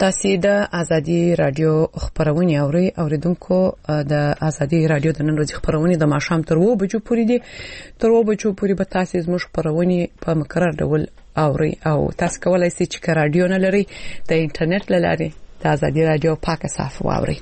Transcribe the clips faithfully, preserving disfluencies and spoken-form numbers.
تاسو د ازادي رادیو خبرونه اوري اوریدونکو د ازادي رادیو د نن ورځې خبرونه د ماښام تر و بجو پورې دي تر و بجو پورې به تاسو زموږ خبرونه په مقرر ډول اوري او تاسو کولای شئ چې رادیو نه لري د انټرنیټ لارې د ازادي رادیو پاک صفحه واوري.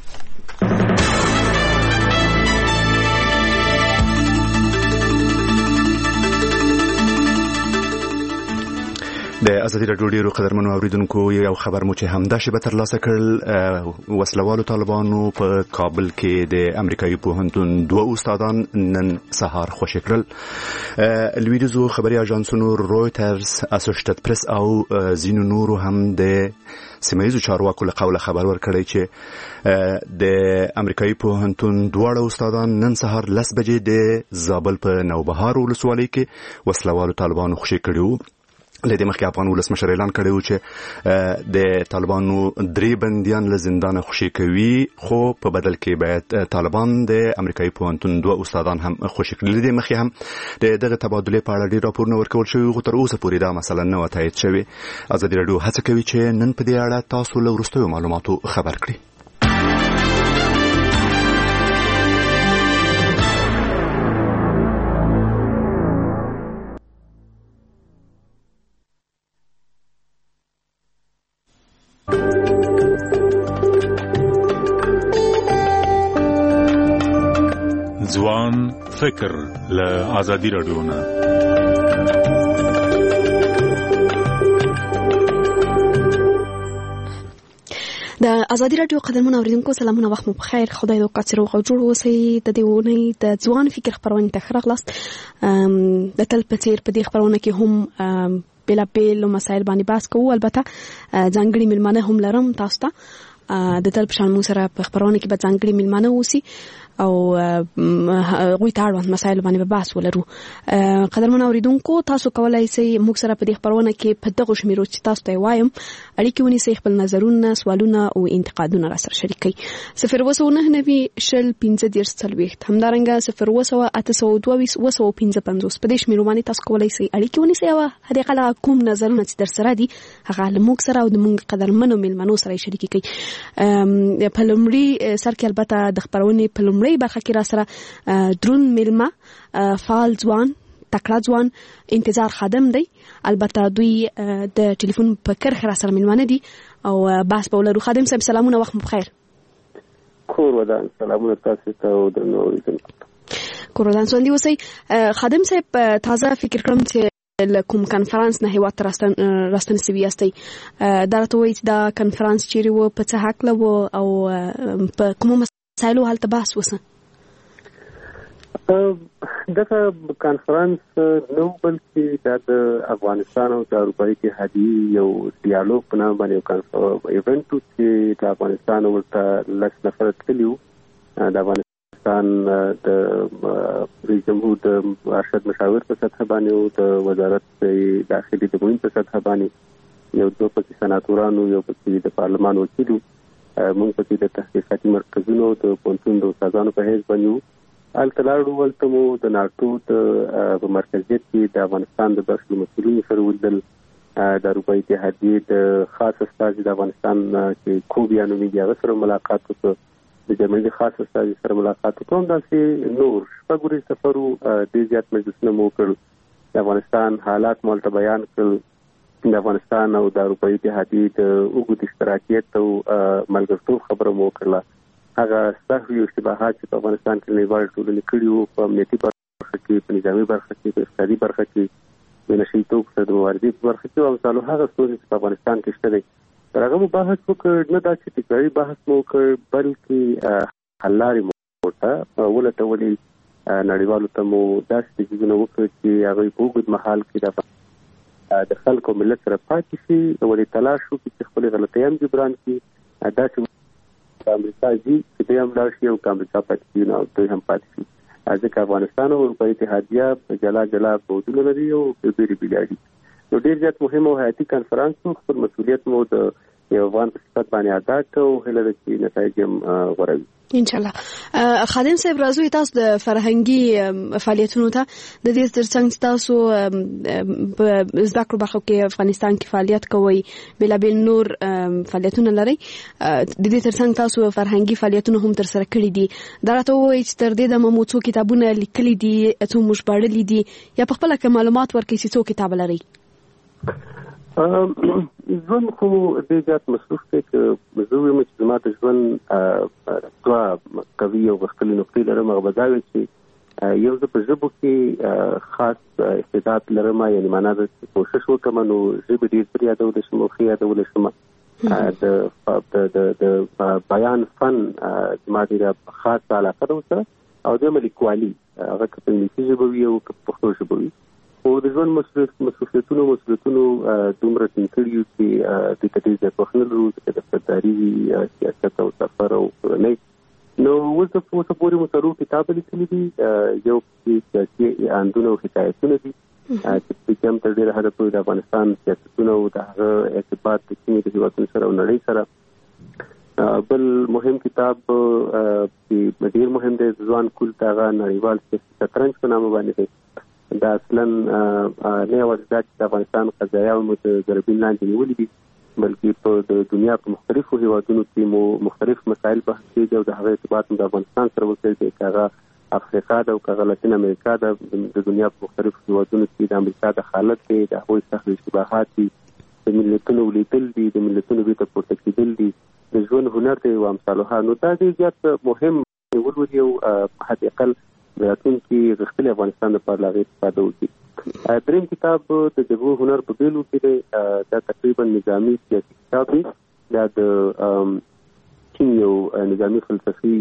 د ازادي رادیو ډیرو قدرمنو اوریدونکو یو خبر مو چې همدا شی به ترلاسه کړل. وسلوالو طالبانو په کابل کې د امریکایي پوهنتون دوه استادان نن سهار خوشی کړل. لویدیزو خبري اژانسونو رويټرز، اسوسییټډ پریس او زینو نورو هم د سیمایي چارواکو له قوله خبر ورکړی چې د امریکایي پوهنتون دواړه استادان نن سهار لس بجې د زابل په نوبهار ولسوالۍ کې وسلوالو طالبانو خوشی کړو. لدې مخکې افغان ولسمشر اعلان کړی و چې د طالبانو درې بنديان له زندان خوشی کوي، خو په بدل کې باید طالبان د امریکایي پوهنتون دوه استادان هم خوشی کړي. لدې مخکې هم د دغه تبادلې په اړه ډېر راپورونه ورکول شوي، خو تر اوسه پورې دا مسله نه و تایید شوې. ازادي رادیو هڅه کوي چې نن په دې اړه تاسو له وروستیو معلوماتو خبر کړي. ځوان فکر له ازادي رادیو نه. د ازادي رادیو قدرمن اوریدونکو سلامونه، وخت مو بخیر. خدای دې وکړي چې روغ او جوړ اوسئ. د دې ونې د ځوان فکر خبرونه ته ښه راغلاست. د تل په څیر په دې خبرونه کې هم بلا بیل مسایل باندې بحث کوو. البته ځانګړي ملمانه هم لرم تاسو ته. د تل په شان مو سره په خبرونه کې به ځانګړي ملمانه اوسي او غوي تاړو مسایل باندې بحث ولرو. قدرمن اوریدونکو تاسو کولای شئ موږ سره په دې خبرونه کې په دغه شمیرو چې تاسو ته وایم اړیکې ونیسئ، خپل نظرونه، سوالونه او انتقادونه را سره شریک کړئ. صفر اووه سوه نهه نوي شل پنځه دېرش څلوېښت، همدارنګه صفر اووه سوه اته سوه دوه ویشت اووه سوه پنځه پنځوس. په دې شمیرو باندې تاسو کولای شئ اړیکې ونیسئ او هغه کوم نظرونه چې در سره دي هغه له موږ سره او د موږ قدرمنو ملمنو سره شریک کړئ. په لومړي سر کې البته د خبرونې په لومړي برخه کې را سره درون ملما فعال ځوان تکړه ځوان انتظار خادم دی. البته دوی د ټلیفون په کرخه را سره ملمانه دي او بحث به ولرو. خادم صاحب سلامونه، وخت مو بخیر. کور ودان سلامونه تاسو ته او د نوریدونکو کور ودان سوندي اوسئ. خادم صاحب تازه فکر کوم چې لکم کنفرانس نه هیواد راستن راستن سوي استي دا راته وایي چې دا کنفرانس چیرې و، په څه حق له و او په کومو مسایلو هلته بحث وسه؟ دغه کنفرانس نو بلکې دا د افغانستان او د اروپایي اتحادیې یو ډیالوګ په نامه باندې یو ایونټ و چې د افغانستان ورته لس نفر تللي وو. د افغانستان د رئیس جمهور د ارشد مشاور په سطح باندې او د وزارت داخلي د معین په سطح باندې یو دوه پکې سناتورانو، یو پکې د پارلمان وکیلو، موږ پکې د تحقیقاتي مرکزونو د پوهنتون د استادانو په حیث باندې هلته لاړو. هلته مو د ناټو د مرکزیت کې د افغانستان د برخې مسؤلینو سره ولیدل. د اروپایي اتحادیې د خاص استازي د افغانستان چې کوبیا نومیږي هغه سره ملاقات وکړو. د جرمني خاص استازي سره ملاقات وکړو. داسې نور شپږ ورځې سفر و. ډېر زیات مجلسونه مو وکړل. د افغانستان حالات مو هلته بیان کړل. د افغانستان او د اروپایي اتحادیې د اوږد اشتراکیت او ملګرتوب خبره مو وکړله. هغه سهوي او اشتباهات چې په افغانستان کې نړیوالې ټولنې کړي وو په امنیتي برخه کې، په نظامي برخه کې، په اقتصادي برخه کې، د نشه یي توکو سره د مبارزې په برخه کې او امثالو هغه ستونزې چې په افغانستان کې شته دی تر هغه مو بحث وکړ. نه دا چې تکراري بحث مو وکړ بلکې حل لارې مو ورته ولټولې. نړیوالو ته مو داسې تجویزونه وکړ چې هغوی په اوږد مهال کې د خلکو ملت سره پاتې شي، ولې تلاش وکړي چې خپلې غلطیان جبران کړي. داسې امریکا ځي چې دوی هم لاړ شي او امریکا پاتې شي او دوی هم پاتې شي. ځکه افغانستان او اروپایي اتحادیه جلا جلا بعدونه لري او بېلې بېلې اړیکې. نو ډېر زیات مهم او حیاتي کنفرانس و. خپل مسؤلیت مو د یو افغان په صفت باندې ادا کړ او هیله ده چې نتایج هم غوره وي. ان شاء الله. خادم صاحب راځو تاسو د فرهنګي فعالیتونو ته د دې ترڅنګ تاسو په زده کړو برخو کې افغانستان کې فعالیت کوئ، بلابل نور فعالیتونه لري، د دې ترڅنګ تاسو فرهنګي فعالیتونه هم تر سره کړی دي. دا راته وایي چې تر دې د مموڅو کتابونه لیکلي دي، څو مشبړلي دي، یا په خپل کې معلومات ورکړي چې څو کتاب لري؟ ژوند خو ډېر زیات مصروف دی که زه وایم چې زما د ژوند دوه قوي او غښتلي نقطې لرم. هغه به دا وي چې یو زه په ژبو کې خاص استعداد لرم، یعنې معنا ده چې کوشش وکړم نو ژبې ډېر پرې یادولی شم او ښه یادولی شم. د بیان فن زما ډېره خاصه علاقه ده ورسره، او دویمه لیکوالي، هغه که په انګلیسي ژبه وي او که په پښتو ژبه وي. خو د ژوند مصروفیتونو مسؤلیتونو دومره ټینګ کړي یو چې دې ته ډېر زیات وخت نه لرو، ځکه دفترداري وي، سیاست او سفر او کورنۍ. نو اوس اوسه پورې مو څلور کتاب لیکلي دي. یو کې سیاسي اندونه او حکایتونه دي چې په کې هم تر ډېره حده پورې د افغانستان سیاستونه او د هغه ارتباط د سیمې د هېوادونو سره او نړۍ سره. بل مهم کتاب چې ډېر مهم دی د ځوان کول، هغه نړیوال سیاسي شطرنج په نامه باندې دی. دا اصلا نه یوازې دا چې د افغانستان قضایاوې مو د ضربین لاندې نیولي دي، بلکې په د دنیا په مختلفو هېوادونو کې مو مختلف مسایل بحث کېږي او د هغه ارتباط مو د افغانستان سره وکړی دی، که هغه افریقا ده او که هغه لاتین امریکا ده. د دنیا په مختلفو هېوادونو کې د امریکا د حالت دی، د هغوی سخت اشتباهات دي، د ملتونو ولیدل دي، د ملتونو بیرته پورته کېدل دي، د ژوند هنر دی او امثالها. نو دا ډېر زیات مهم ولولي او په حد اقل راتلونکي غښتلي افغانستان لپاره له هغې استفاده وکړي. دریم کتاب د جګړو هنر په بیلو کې دی. دا تقریبا نظامي سیاسي کتاب دی. دا د چین یو نظامي فلسفي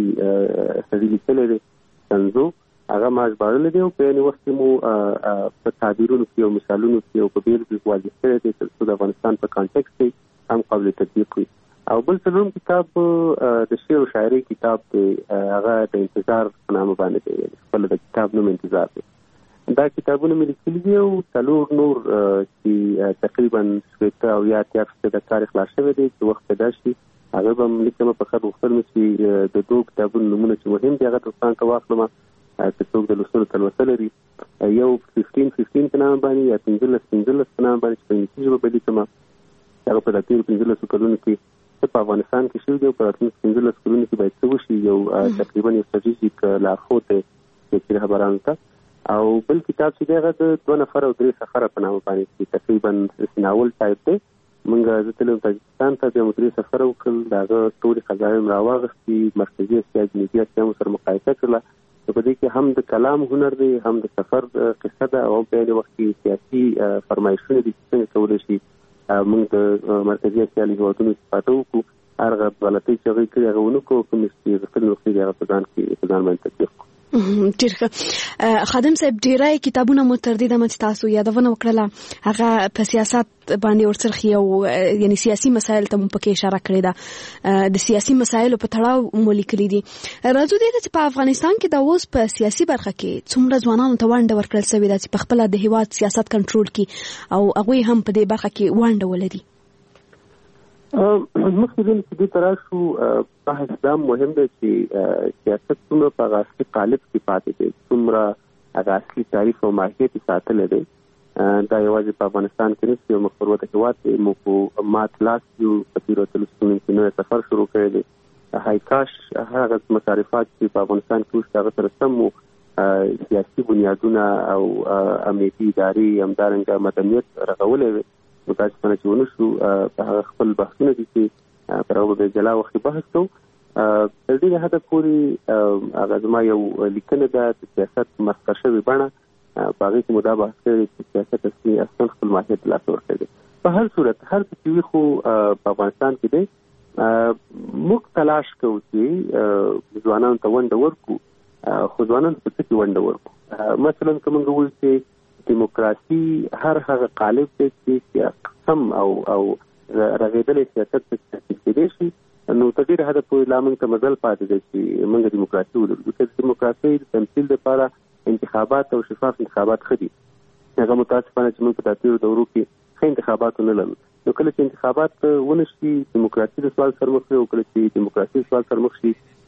سړي لیکلی دی، سنزو. هغه ما ژباړلی دی او په یعنې وخت کې مو په تعبیرونو کې او مثالونو کې او په بیلو کې واضح کړی دی تر څو د افغانستان په کانټکس کې هم قابل تطبیق وي. او بل څلورم کتاب د شعر او شاعرۍ کتاب دی، هغه د انتظار په نامه باندې دی، خپل د کتاب نوم انتظار دی. دا کتابونه مې لیکلي دي او څلور نور چې تقریبا شپېته او یا اتیا فیصده د کار خلاص شوی دی چې وخت پیدا شي هغه به م لیکم. په ښه غوښتل مې چې د دوو کتابونو نومونه چې مهم دي هغه تر څنګ ته واخلم چې څوک د لوستلو تلوسه لري. یو ففټین ففټین په نامه باندې یا پنځلس پنځلس په نامه باندې چې په انګلیسي ژبه به لیکم. هغه په تېرو پنځلسو کلونو کې په افغانستان کې شوي دي او په راتلونکو پنځلس کلونو کې باید څه وشي، یو تقریبا یو سټریټیک لارښود دی سیاسي رهبرانو ته. او بل کتاب چې دی هغه د دوه نفره او درې سفره په نامه باندې چې تقریبا ناول ټایپ دی. موږ زه تللی وم تاجکستان ته، بیا مو درې سفره وکړل، د هغه ټولې قضاوې مې راواغېستې، مرکزي اسیا جنوبي اسیا مو سره مقایسه کړله. په دې کې هم د کلام هنر دی، هم د سفر قصه ده، او په یعنې وخت کې سیاسي فرمایشونه دي چې څنګه کولی شي موږ د مرکزي اسیا له هېوادونو استفاده وکړو. هغه غلطۍ چې هغوی کړي هغه ونه کړو، کومې چې غښتلې نقطې دي هغه په ځان کې په ځان باندې تطبیق کړو. ډېر ښه. خادم صاحب، ډېری کتابونه مو تر دې دمه چې تاسو یادونه وکړله هغه په سیاست باندې ورڅرخي او یعنې سیاسي مسایل ته مو پکې اشاره کړې ده، د سیاسي مسایلو په تړاو مو لیکلي دي. راځو دې ته چې په افغانستان کې دا اوس په سیاسي برخه کې څومره ځوانانو ته ونډه ورکړل شوې ده چې په خپله د هېواد سیاست کنټرول کړي او هغوی هم په دې برخه کې ونډه ولري؟ مخکې ځل چې دې ته راشو بحث دا مهم دی چې سیاست څومره په هغه اصلي قالب کې پاتې دی، څومره هغه اصلي تعریف او ماهیت یې ساتلی دی. دا یوازې په افغانستان کې نشته، یو مخبروته هېواد دی. موږ په مات لاس یو په تېرو اتلسو کلونو کې نوی سفر شروع کړی دی. هی کاش هغه مصارفات چې په افغانستان کې وشي هغه سره سم مو سیاسي بنیادونه او امنیتي ادارې همدارنګه مدنیت رغولی وي. متاسفانه چې ونه شو، په هغه خپل بحثونه دي چې پر هغو به جلا وختي بحث کوو. تر ډېرې حده پورې هغه زما یو لیکنه ده د سیاست مسخه شوې بڼه، په هغې کې مو دا بحث کړی چې سیاست اصلي اصلا خپل ماهیت له لاسه ورکړی دی. په هر صورت هر څه چې وي خو په افغانستان کې دی. موږ تلاش کوو چې ځوانانو ته ونډه ورکړو، خو ځوانانو ته څه کې ونډه ورکړو. مثلا که موږ ووایو چې دیموکراسي هر هغه قالب دی چې سم او او رغېدلی سیاست پکې تحصیل کېدی شي، نو تر ډېره حده پورې لا موږ ته مزل پاتې دی چې موږ دیموکراسي ولرو. که د دیموکراسۍ د تمثیل دپاره انتخابات او شفاف انتخابات ښه دي. هغه متاسفانه چې موږ په دا تېرو دورو کې ښه انتخابات ونه لرو. نو کله چې انتخابات ونه شي، دیموکراسي د سوال سر مخ شي، او کله چې دیموکراسي سوال سر مخ شي،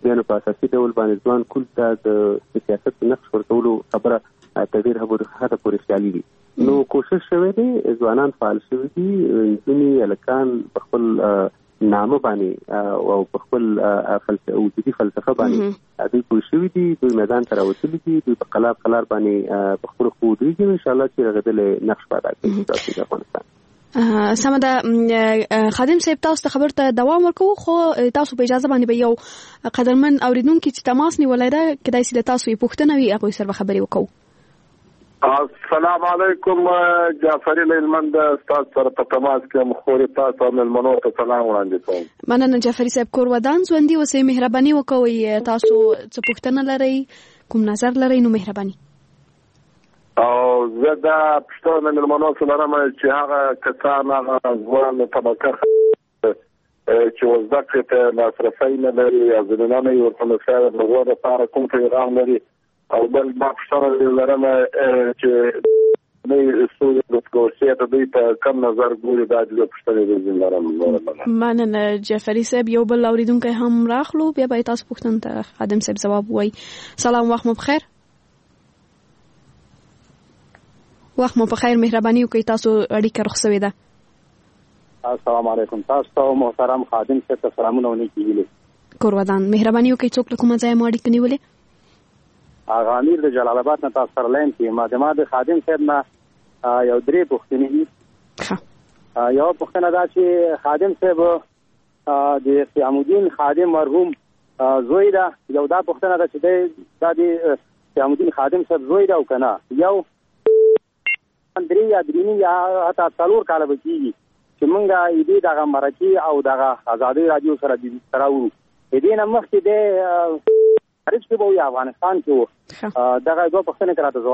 بیا نو په اساسي ډول باندې ځوان کول ته د سیاست نقش ورکولو خبره ته ډېر هغه پورې خیالي دي. نو کوشش شوی دی ځوانان فعال شوي دي، ځینې هلکان په خپل نامه باندې او په خپل وجودي فلسفه باندې دوی پوه شوي دي، دوی میدان ته راوتلي دي، دوی په قلار قلار باندې په خپلو خو ودرېږي انشاءالله چې رغېدلی نقش به ادا کوي د افغانستان. سمه ده خادم صاحب، تاسو ته خبر ته دوام ورکوو، خو تاسو په اجازه باندې به یو قدرمن اوریدونکي چې تماس نیولی ده کیدای شي د تاسو یې پوښتنه وي هغوی سره به خبرې وکړو. السلام علیکم جعفري لهلمند، تاسو سره په تماس کې مخوري تاسو او ملمنو ته سلام وړاندې کوم. مننه جعفري صاحب، کور ودان ژوندي اوسئ، مهرباني وکوئ، تاسو څه پوښتنه لرئ، کوم نظر لرئ نو مهرباني. او زه دا پښتون ملمنو سره لرم چې هغه کسان هغه ځوان طبقه چې وزده کړې ته لاسرسی نه لري یا زمینه نه یې ورته مسایل د هغو دپاره کوم پیغام لري، او بل ما پښتنه لرم چې نه ستونزې د کوڅې ته دوی په کم نظر ګوري، دا د پښتنې د لرم. مننه جعفري صاحب. یو بل اورېدونکی هم راخلو، بیا به تاسو پوښتنې ته خادم صاحب ځواب ووایي. سلام، وخت مو بخیر. وخت مو په خیر، مهرباني وکړئ، تاسو اړیکه رخ شوې ده. السلام علیکم، تاسو ته محترم خادم صاحب ته سلامونه او نیکې هیلې. کور ودان، مهرباني وکړئ، څوک له کومه ځایه مو اړیکه نیولې؟ هغه امیر د جلال آباد نه تاسو سره لاین کې ما د ما د خادم صاحب نه یو درې پوښتنې دي. یو پوښتنه دا چې خادم صاحب د قیام الدین خادم مرحوم زوی ده، یو دا پوښتنه ده چې دا د قیام الدین خادم صاحب زوی ده او که نه، یو درې یا درې یا حتی څلور کاله به کېږي چې موږ دې دغه مرکې او دغه ازادۍ راډیو سره سره وو، د دې نه مخکې دی خارج کې به وي، افغانستان کې وو. دغه دوه پوښتنې ته راته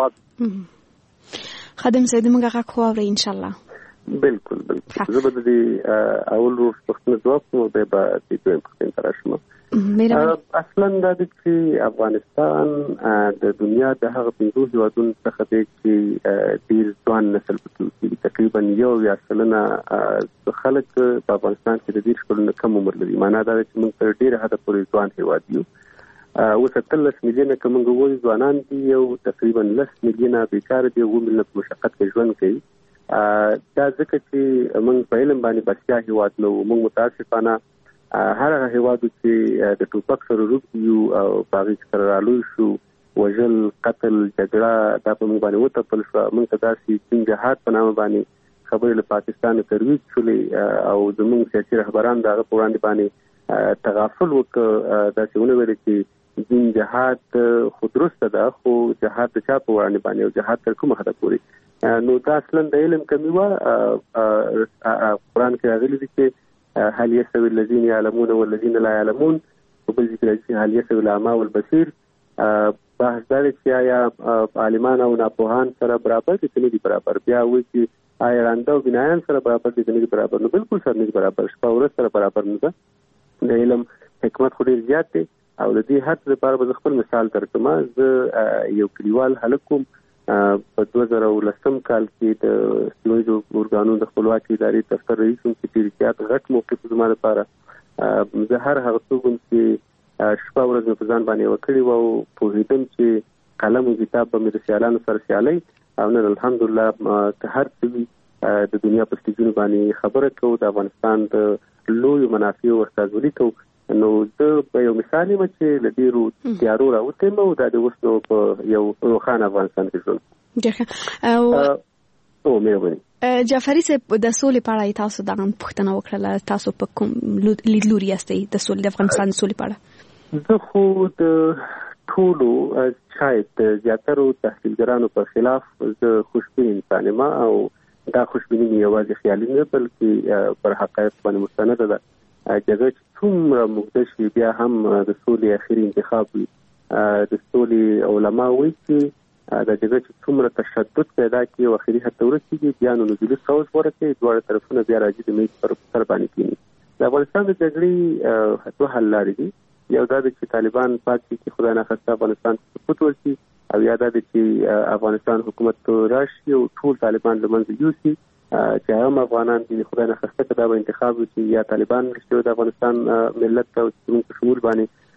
ځواب. خادم صاحب موږ غږ خو اورئ انشاءالله. بالکل بالکل، زه به د دې اول پوښتنې ځواب کوم، بیا به د دویم پوښتنې ته راشم. اصلا دا د چې افغانستان د دنیا د هغه پنځو هیوادونو څخه دی چې ډېر ځوان نسل پکې اوسېږي، تقریبا یو یا سلنه خلک په افغانستان کې د دېرش کلونو کم عمر لري. معنا دا ده چې موږ تر ډېره حده پورې ځوان هیواد یو. اوس اتلس میلیونه که موږ ووایو ځوانان دي، یو تقریبا لس میلیونه بیکاره دي، اووه میلیونه په مشقت کې ژوند کوي. دا ځکه چې موږ په علم باندې بسیا هیواد نه وو. موږ متاسفانه هر هغه هیوادو چې د ټوپک سره روږدي یو او په هغې کې سره رالوی شو، وژل، قتل، جګړه دا په موږ باندې وتپل شوه. موږ ته داسې چین جهاد په نامه باندې خبرې له پاکستان ترویج شولې او زموږ سیاسي رهبران د هغه په وړاندې باندې تغافل وکړه، داسې ونه ویل چې دین جهاد خو درسته ده، خو جهاد د چا په وړاندې باندې او جهاد تر کومه حده پورې. نو دا اصلا د علم کمی وه. قرآن کې راغلي دي چې هل يستوي الذين يعلمون والذين لا يعلمون، وبل ذکر چې هل يستوي الأعمى والبصير. بحث دا دی چې آیا عالمان او ناپوهان سره برابر دي که نه دي برابر. بیا وایي چې آیا ړانده او بینایان سره برابر دي که نه دي برابر. نو بالکل سره نه دي برابر، شپه ورځ سره برابر نه ده. د علم حکمت خو ډېر زیات دی او د دې حد لپاره به زه خپل مثال درکړم. زه یو کلیوال هلک کوم، په دوه زره ولسم کال کې د سیمهییزو ارګانونو د خپلواکۍ ادارې دفتر رئیس وم چې ډېر زیات غټ موقف زما لپاره. زه هر هغه څوک وم چې شپه ورځ مې په ځان باندې وکړې وه او پوهېدم چې قلم او کتاب به مې د سیالانو سره سیالۍ، او نن الحمدلله که هر څه وي د دنیا په سټیجونو باندې خبره کوو، د افغانستان د لویو منافعو استازولي کوو. نو زه په یو مثال یم چې له ډېرو تیارو راوتلی یم او دا د اوس نو په یو روښانه افغانستان کې ژوند. او مهرباني. جعفري صاحب، د سولې په اړه تاسو دغه پوښتنه وکړله، تاسو په کوم لیدلوري یاستئ د سولې د افغانستان د سولې په اړه؟ زه خو د ټولو شاید د زیاترو تحلیلګرانو په خلاف زه خوشبین انسان یم، او دا خوشبیني مې یوازې خیالي نه بلکې پر حقایق باندې مستنده ده. جګړه چې څومره موږده شي بیا هم د سولې اخري انتخاب وي. د سولې علما وایي چې د جګړه چې څومره تشدد پیدا کړي او اخري حد ته ورسېږي، بیا نو نزولي سوز غوره کوي، دواړه طرفونه بیا راځي د میز پر سر باندې کېني. د افغانستان د جګړې دوه حل لارې دي. یو دا ده چې طالبان پاتې کړي، خدای ناخواسته افغانستان ته سقوط ورکړي، او یا دا ده چې افغانستان حکومت راشي او ټول طالبان له منځه یوسي، چې هغه افغانان دي خدای ناخواسته که دا به انتخاب وي چې یا طالبان راشي د افغانستان ملت ته او زموږ په شمول باندې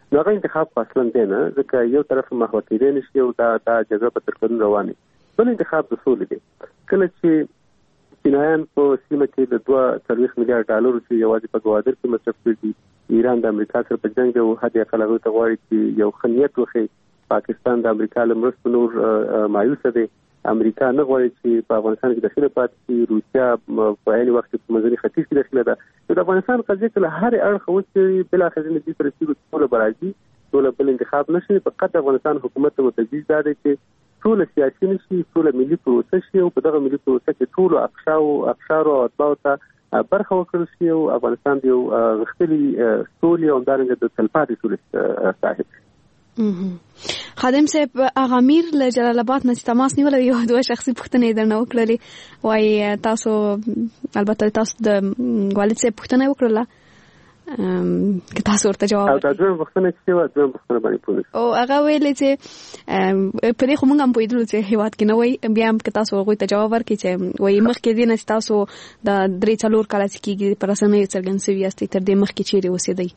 نو هغه انتخاب اصلا دی نه، ځکه یو طرف محو کېدی نشي او دا دا جګړه په تر قانون روانه. بل انتخاب د سولې دی. کله چې چینایان په سیمه کې د دوه څلوېښت میلیارډ ډالرو چې یوازې په ګوادر کې مصرف کړي، ایران د امریکا سره په جنګ او حد اقل هغه ته غواړي چې یو خنیت وخی. پاکستان د امریکا له مرستو نور مایوسه دی. امریکا نه غواړي چې په افغانستان کې داخله پاتې شي. روسیا په عین وخت کې په منځني ختیځ کې داخله ده. د افغانستان قضیه کله هر اړخ اوس بل اخر نه دي سره چې ټول برازي ټول بل انتخاب نشي. فقط افغانستان حکومت ته متجیز ده چې ټول سیاسي نشي، ټول ملي پروسه شي او په دغه ملي پروسه کې ټول اقشار او اقشار او اتباع ته برخه ورکړل شي او افغانستان د یو غښتلي سولې او همدارنګه د تلپاتې سولې صاحب شي. خادم صاحب هغه امیر له جلال آباد نه تماس نیولې یو دوه شخصي پوښتنې درنه وکړلې، وایي تاسو البته تاسو د والد صاحب پوښتنه وکړله که تاسو ورته جواب او دا دوه وختونه چې و دوه وختونه باندې پوښتنه او هغه ویلې چې په دې خو موږ هم پوهېدلو چې هیواد کې نه وای، بیا هم که تاسو هغوی ته جواب ورکړئ چې وایي مخکې دې نه چې تاسو د درې څلور کاله چې کېږي په رسنیو څرګند سوي یاستئ، تر دې مخکې چیرې اوسېدئ؟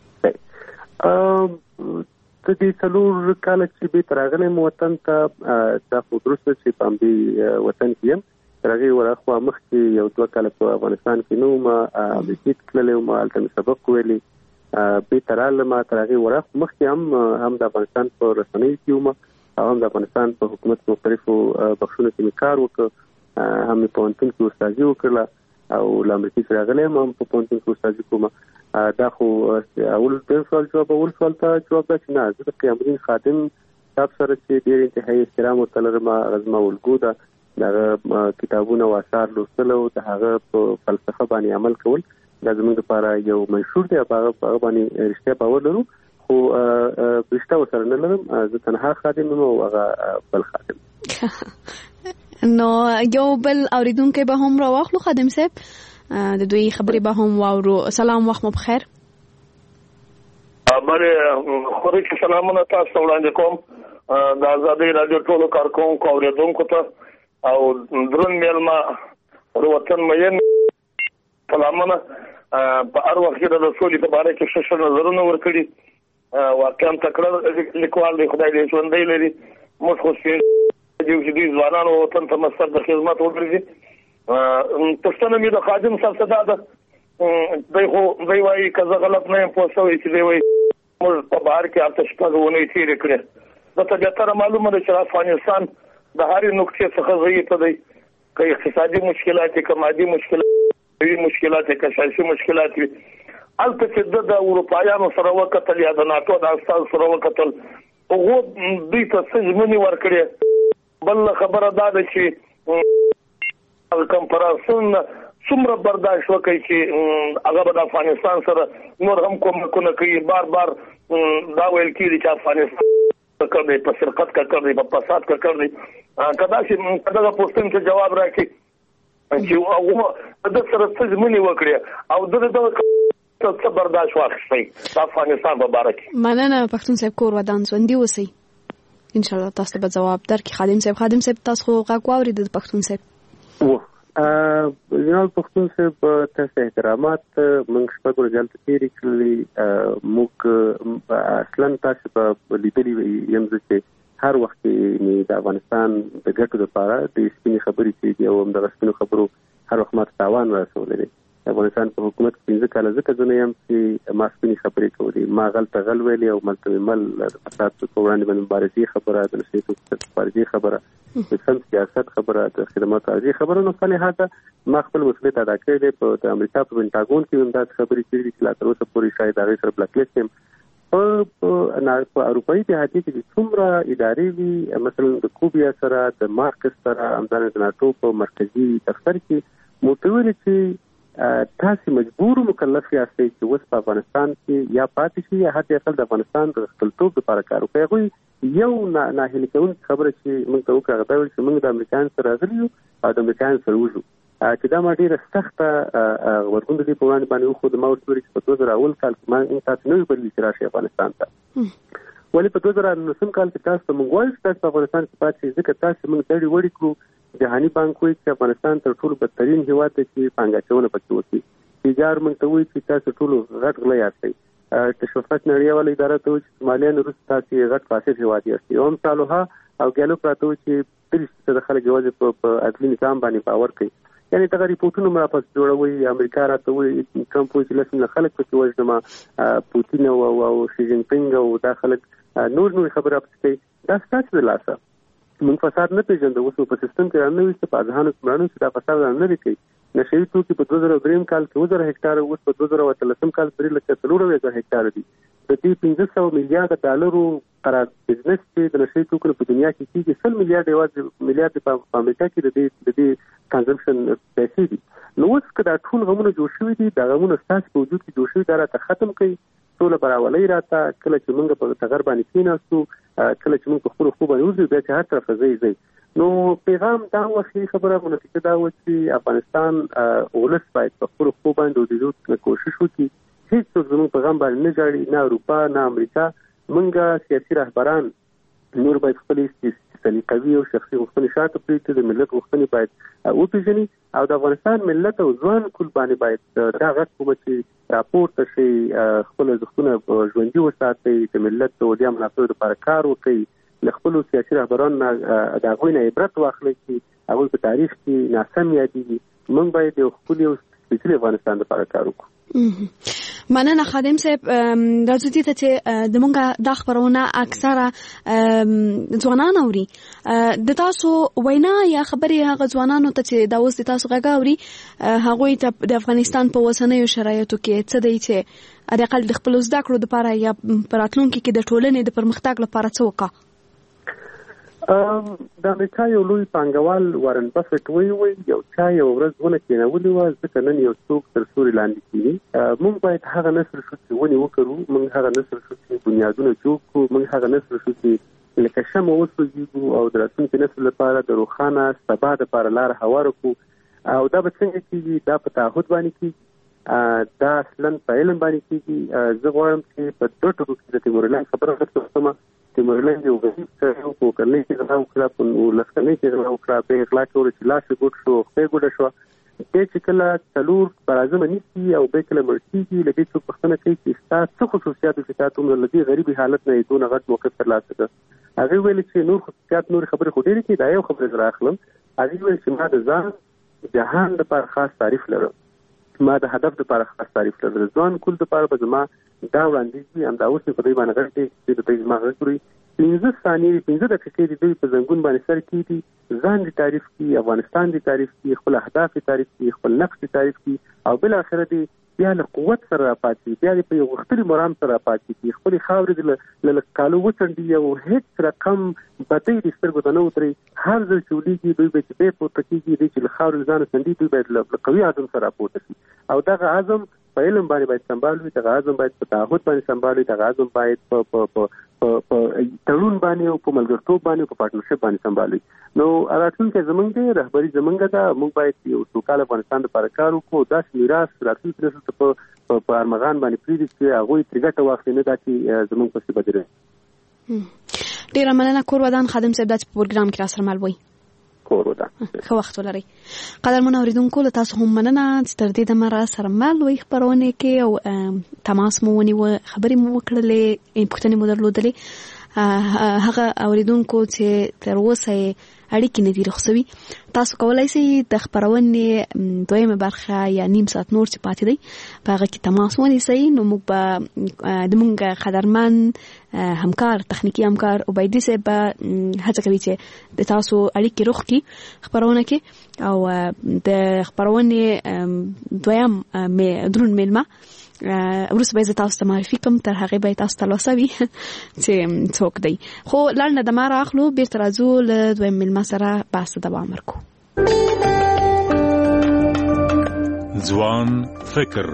د دې څلور کاله چې بیرته راغلم وطن ته، دا خو درسته چې په همدې وطن کې یم. تر هغې ورهاخوا مخکې یو دوه کاله په افغانستان کې نه وم، امریکې ته تللی وم، هلته مې سبق ویلي، بیرته رالم. تر هغې ورهاخوا مخکې هم هم د افغانستان په رسنیو کې وم او هم د افغانستان په حکومت مختلفو بخشونو کې مې کار وکړ. هم مې پوهنتون کې استادي وکړله او له امریکې څخه راغلی یم، هم په پوهنتون کې استادي کوم. دا خو اول ډېر سوال جواب اول سوال ته جواب ده چې نه، زه د قیام الدین خادم صاحب سره چې ډېر انتهایي احترام ورته لرم. هغه زما الګو ده. دغه کتابونه او آثار لوستل او د هغه په فلسفه باندې عمل کول دا زموږ لپاره یو منشور دی. په هغه باندې رښتیا باور لرو، خو رښتیا ورسره نه لرم. زه تنها خادم یم او هغه بل خادم. نو یو بل اوریدونکو به هم راواخلو خادم صاحب، د دوی خبرې به هم واورو. سلام، وخت مو بخیر. بله خوري کې سلامونه تاسو وړاندې کوم د آزادۍ رادیو ټولو کارکونکو اوریدونکو ته او درون میلمه د وطن مین سلامونه. په هر وخت کې د سولې په اړه کې ښه ښه نظرونه ورکړي. واقعا تکړه لیکوال دی، خدای دې ژوندی لري. موږ خو چې دوی ځوانانو وطن ته مستر د خدمت وګرځي. پوښتنه مې د خادم صاحب څخه ده، دی خو دی وایي که زه غلط نه یم پوه شوی چې دی وایي موږ په بهر کې اته شپږ اونۍ تېرې کړې. د طبیعتره معلومه ده چې افغانستان د هرې نقطې څخه ضعیفه دی، که اقتصادي مشکلات که مادي مشکلات مشکلات که سیاسي مشکلات وي. هلته چې ده د اروپایانو سره وکتل یا د ناټو د استازو سره وکتل، هغو دوی ته څه ژمنې ورکړې. بل خبره دا ده چې کمپراسون څومره برداشت وکړي چې هغه به د افغانستان سره نور هم کومکونه کوي. بار بار دا ویل کېږي چې افغانستان کړ دی په سرقت کړ دی په فساد کړ دی. که داسې دغه پوښتنې ته جواب راکړي چې هغه د سره څه ژمنې وکړي او د دغه څه برداشت واخیستی د افغانستان په باره کې. مننه پښتون صاحب، کور ودان ژوندي اوسئ، انشاءالله تاسو به ځواب درکړي. خادم صاحب خادم صاحب تاسو خو غږ واورېد د پښتون صاحب. جناب پښتون صاحب تاسو احترامات موږ شپږ ورځې هلته تېرې کړلې. موږ اصلا تاسو به لیدلي یم زه چې هر وخت مې د افغانستان د ګټو لپاره د سپینې خبرې چې دي او همدغه سپینو خبرو هر وخت ماته تاوان رسولی دی. د افغانستان په حکومت کې پنځه کاله ځکه زه نه یم چې ما سپینې خبرې کولې. ما غلطه غل ویلې او ملته مې مل د فساد په وړاندې باندې مبارزې خبره، د نشریاتو مبارزې خبره، د سم سیاست خبره، د خدماتو عرضې خبره. نو په لحاظه ما خپل مسؤلیت ادا کړی دی. په د امریکا په پینټاګون کې هم داسې خبرې کړي دي چې لا تر اوسه پورې شاید هغې سره بلاک لیست یم. په اروپایي اتحادیه کې چې څومره ادارې وي، مثلا د کوبیا سره، د مارکس سره، همدارنګه د ناټو په مرکزي دفتر کې مو ته ویلي چې تاسو مجبور مکلف یاستئ چې اوس په افغانستان کې یا پاتې شئ یا حتی اقل د افغانستان د خپلتوب لپاره کار وکړئ. هغوی یو ناهیلي کوونکې خبره چې موږ ته وکړه هغه دا ویل چې موږ د امریکایانو سره راغلي یو او د امریکایانو سره وځو، چې دا ما ډېره سخته غبرګون د دې په وړاندې باندې وښود. ما ورته ویل چې په دوه زره اول کال کې ما تاسو نه وي بللي چې راشئ افغانستان ته، ولې په دوه زره نولسم کال کې تاسو ته موږ وایو چې تاسو په افغانستان کې پاتې شئ ځکه تاسو موږ دړې وړې کړو. جهاني بانک وایي چې افغانستان تر ټولو بدترین هېواد دی چې پانګه اچونه پکې وکړي. تجار موږ ته وایي چې تاسو ټولو غټ غله یاستئ. تشوفات نړیواله اداره ته چې سومالیان وروسته تاسو غټ فاسد هیواد یاست او هم صالحه او ګالو پراته چې تل څه خلک یوازې په عدلي نظام باندې باور کوي. یعنی دا ریپورتونه مې واپس جوړوي امریکا راته وایي ټرمپ چې لسم خلک په وژنما پوتین او او شي جین پینګ او دا خلک نور نور خبره پکې دا ستاسو د لاسه موږ فساد نه پیژندو اوس په سیستم کې رانه وي په ځانو سمرانو چې دا فساد نه لري کوي. نشي توکي په دوه زره درې کال کې وزره هکتار اوس په دوه زره اتلسم کال پرې لکه څلور زره هکتار دي. د دې پنځه سوه میلیارډ ډالرو قرارداد بزنس چې د نشي توکو په دنیا کې کېږي سل میلیارډ یوازې میلیارډ په امریکا کې د دې د دې کنزمپشن پیسې دي. نو اوس کدا ټول غمونه جوړ شوي دي دا غمونه ستاسو په وجود کې جوړ شوي دا راته ختم کړي ټول براولۍ راته کله چې موږ په تغیر باندې کېناستو کله چې موږ په خپل خو باندې وځو بیا چې هر طرف ځي ځي نو پیغام دا وخی خبره مونږ دا و چې افغانستان ولس باید په خپل خو باندې د وجود کوشش وکړي هیڅ څوک زموږ پیغام باندې نه جاړي نه اروپا نه امریکا موږ سیاسي رهبران نور باید خپل سلیقوي او شخصي غوښتنې شاته پرېږدي د ملت غوښتنې باید وپېژني او د افغانستان ملت او ځوان کول باندې باید دا غږ کوم چې راپورته شي خپل ځښتونه ژوندي وساتي د ملت د ولیا منافعو لپاره کار وکړي له خپلو سیاسي رهبرانو نه د هغوی نه عبرت واخلي چې هغوی په تاریخ کې ناسم یادېږي. موږ باید یو ښکلي او سپېڅلي افغانستان لپاره کار وکړو. مننه خادم صاحب راځو دې ته چې د مونږه د خبرونه اکثره ځوانان اوري د تاسو وینا یا خبرې هغه ځوانانو ته چې دا اوس د تاسو غږ اوري هغه ته د افغانستان په وسنیو شرایطو کې څه دی چې د اقل د خپل زده کړو لپاره یا پراتلونکو کې د ټولنې د پرمختګ لپاره څه وکړي. د امریکا یو لوی پانګوال وارن بفټ وی وی یو چا یو ورځ ونه کېنولې وه ځکه نن یو څوک تر سوري لاندې کېږي. موږ باید هغه نسل شو چې ونې وکړو موږ هغه نسل شو چې بنیادونه جوړ کړو موږ هغه نسل شو چې لکه شمع وسوځېږو او د راتلونکي نسل لپاره د روښانه سبا دپاره لاره هواره کړو او دا به څنګه کېږي دا په تعهد باندې کېږي دا اصلا په علم باندې کېږي. زه غواړم چې په دوه ټکو کې د تیمورلند خبره وکړم. تیمورلند یو غریب سړی په کلنۍ کې غلا وکړه په لسکلنۍ کې غلا وکړه په اغلا کې ور چې لاس یې ګوډ شو خپې ګوډه شوه دې چې کله څلور برازمه نیسي او بیا کله مړ کېږي له دې څوک پوښتنه کوي چې ستا څه خصوصیات چې تا دومره له دې غریبي حالت نه یې دونه غټ موقف ترلاسه کړ. هغې ویل چې نور خصوصیات نورې خبرې خو ډېرې کړي دا یو خبرې زه راخلم. هغې ویل چې ما د ځان جهان لپاره خاص تعریف لرم ما د هدف لپاره خاص تعریف لرم د ځوان کول لپاره به زما دا وړاندیز وي همدا اوس مې په دوی باندې غږ دی چې د دوی زما غږ کړي پنځه ثانیې پنځه دقیقې د دوی په زنګون باندې سر کېږي ځان دې تعریف کړي افغانستان دې تعریف کړي خپل اهداف دې تعریف کړي خپل نقش دې تعریف کړي او بالاخره دې بیا له قوت سره راپاتې بیا دې په یو غښتلي مرام سره راپاتې کړي خپلې خاورې دې له کالو وڅنډي او هېڅ رقم بدۍ دې سترګو ته نه وتري هر ځل چې ولیږي دوی به چې بیا پورته کېږي دوی چې له خاورې له ځانه څنډي دوی باید له قوي عزم سره راپورته شي او دغه عزم په علم باندې باید سمبال وي دغه عزم باید په تعهد باندې سمبال وي دغه عزم باید په په په په تړون باندې او په ملګرتوب باندې په پارتنرشپ باندې سمبال وي. نو راتلونکی زمونږ دی رهبري زمونږ ده موږ باید یو سوکاله افغانستان لپاره کار وکړو داسې میراث راتلونکي نسل ته په په ارمغان باندې پرېږدي چې هغوی ترې ګټه واخلي نه دا چې زمونږ پسې بدري. ډېره مننه کور ودان خادم صاحب دا چې په پروګرام کې راسره مل وئ. کور ودان ښه وخت ولرئ. قدرمنو اورېدونکو له تاسو هم مننه چې تر دې دمه راسره مل وئ خپرونې کې او تماس مو ونیوه خبرې مو وکړلې پوښتنې مو درلودلې هغه اوریدونکو چې تر اوسه اړیکې نه دي رخصوي تاسو کولای شئ د خبرونې دویمه برخه یا نیم ساعت نور چې پاتې دی په هغه کې تماس ونیسئ نو موږ به د موږ قدرمن همکار تخنیکی همکار عبیدي صاحب به هڅه کوي چې د تاسو اړیکې روغ کړي خبرونه کې او د خبرونې دویم درون میلمه وروسته به زه تاسو ته معرفي کوم تر هغې به یې تاسو ته لوسوي چې څوک دی خو لنډه دمه راخلو بیرته راځو له دویم میلمه سره بحث ته دوام ورکړو. ځوان فکر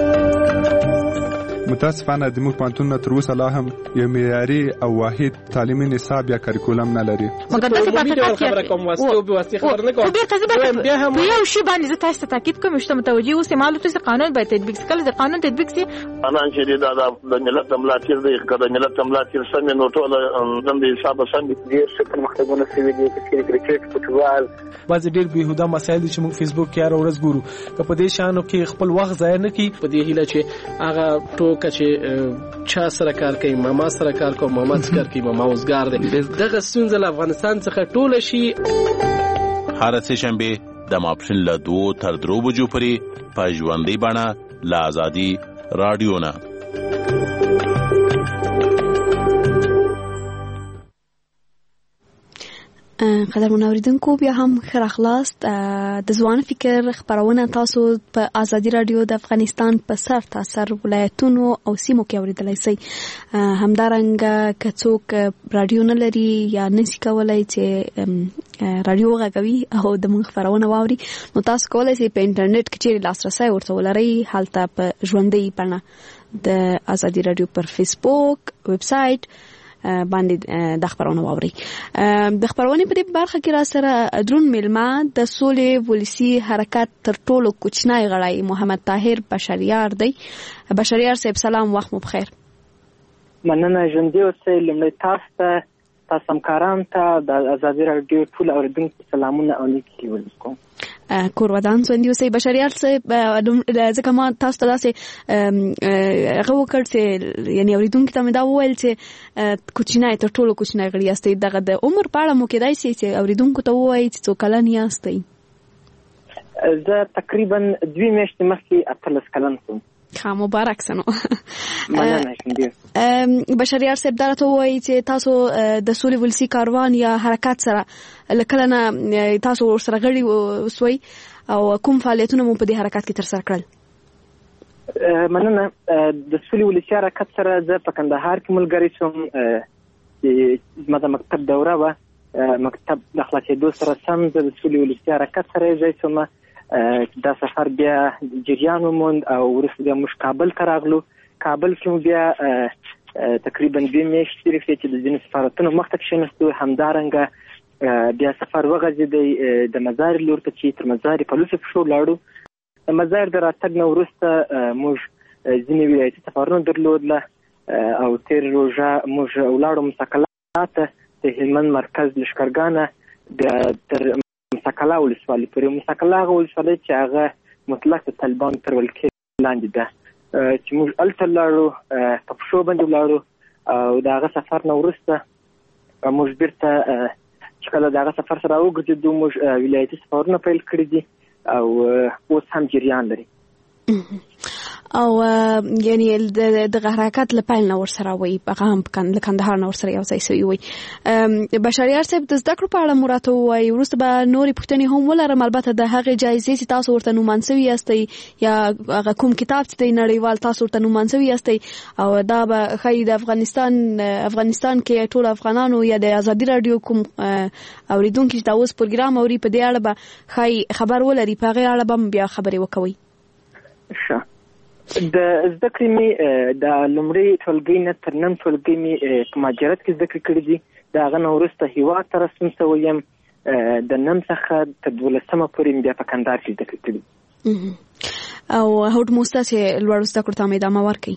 متاسفانه د موږ پوهنتون تر اوسه لا هم یو معیاري او واحد تعلیمي نصاب یا کریکولم نه لري. مګر داسې په حقیقت کې خبره کوم واسطه او واسطه خبر نه کوم. خو بیرته زه بیا هم یو شی باندې زه تاسو ته تاکید کوم چې متوجي اوسئ معلومات چې قانون باید تطبیق شي کله د قانون تطبیق شي انا چې دا د ملت ملاتړ دی کله ملت ملاتړ سم نو ټول د حساب سم دي چې پرمختګونه شوي دي چې کرکټ فوټبال بعض ډېر بهوده مسایل چې موږ فیسبوک کې هر ورځ ګورو که په دې شانو کې خپل وخت ضایع نه کړي په دې هیله چې هغه ټول څوک چې چا سره کار کوي ماما سره کار کوي ماما سره کار کوي ماما اوسګار دی دغه ستونزه له افغانستان څخه ټوله شي. هر څه شنبه د ماپښین له دوه تر درو بجو پورې په ژوندۍ بڼه له آزادي رادیو نه. قدرمن اوریدونکو بیا هم ښه راغلاست. د ځوان فکر خپرونه تاسو په آزادي رادیو د افغانستان په سر تاسو ولایتونو او سیمو کې اوریدلای شئ. همدارنګه که څوک رادیو نه لري یا نشي کولای چې رادیو غږوي او د موږ خپرونه واوري نو تاسو کولای شئ په انټرنیټ کې چې لاسرسي ورته ولرئ هلته په ژوندۍ بڼه د آزادي رادیو پر فیسبوک ویب سایټ باندې د خبرونه واوري. د خبرونه په دې برخه کې را سره درون ملما د سولې ولسی حرکت تر ټولو کوچنی غړی محمد طاهر بشریار دی. بشریار صاحب سلام وخت مو بخیر. مننه ژوندۍ اوسئ. لومړی تاسو ته تاسو همکاران ته د آزادي رادیو ټول اوریدونکو سلامونه او نیکي ولیکم. کور ودان ژوندۍ اوسئ. بشریار صاحب ځکه ما تاسو ته داسې هغه وکړ چې یعنی اوریدونکو ته مې دا وویل چې کوچنی تر ټولو کوچنی غړي یاستئ. دغه د عمر په اړه مو کېدای شي چې اوریدونکو ته ووایئ چې څو کلن یاستئ؟ زه تقریبا دوی میاشتې مخکې اتلس کلن شوم. ښه مبارک سنو. مننه ژوندۍ. بشریار صاحب دا راته ووایئ چې تاسو د سولې ولسي کاروان یا حرکت سره له کله نه تاسو ورسره غړي وسوئ او کوم فعالیتونه مو په دې حرکت کې ترسره کړل؟ مننه. د سولې ولسي حرکت سره زه په کندهار کې ملګری شوم چې زما د مکتب دوره وه. مکتب د خلاصېدو سره سم زه د سولې ولسي حرکت سره یوځای شوم. دا سفر بیا جریان وموند او وروسته بیا موږ کابل ته راغلو. کابل کې مو بیا تقریبا دوه میاشتې تېرې کړې چې د ځینو سفارتونو مخ ته کښېنستو. همدارنګه بیا سفر وغځېدی د مزار لور ته چې تر مزار په لوڅو پښو لاړو. د مزار د راتګ نه وروسته موږ ځینې ولایتي سفرونه درلودله او تېر روژه موږ ولاړو مسکلا ته د هلمند مرکز لښکرګانه بیا تر مسکلا ولسوالۍ پورې. مسکلا هغه ولسوالۍ چې هغه مطلق د طالبانو تر ولکې لاندې ده چې موږ هلته لاړو په پښو باندې ولاړو او د هغه سفر نه وروسته موږ بیرته چې کله د هغه سفر سره وګرځېدو موږ ولایتي سفرونه پیل کړي دي او اوس هم جریان لري. او یعنی د حرکت له پیل نه ورسره وي هغه هم له کندهار نه ورسره یو ځای سوي وي. بشریار صاحب د زده کړو په اړه مو راته ووایي وروسته به نورې پوښتنې هم ولرم البته د هغې جایزې چې تاسو ورته نومان سوي یاستئ یا هغه کوم کتاب چې دی نړیوال تاسو ورته نومان سوي یاستئ او دا به ښایي د افغانستان افغانستان کې ټول افغانانو یا د آزادي راډیو کوم اوریدونکي چې دا اوس پروګرام اوري په دې اړه به ښایي خبر ولري په هغې اړه به بیا خبرې وکوئ. ښه. د زده کړې مې د لومړۍ ټولګۍ نه تر نن ټولګۍ مې په مهاجرت کې زده کړې کړې دي. د هغه نه وروسته هېواد ته راستون شوی یم. د نن څخه تر دولسمه پورې مې بیا په کندهار کې زده کړې کړې. او هوډ مو شته چې لوړو زده کړو ته ادامه ورکړئ؟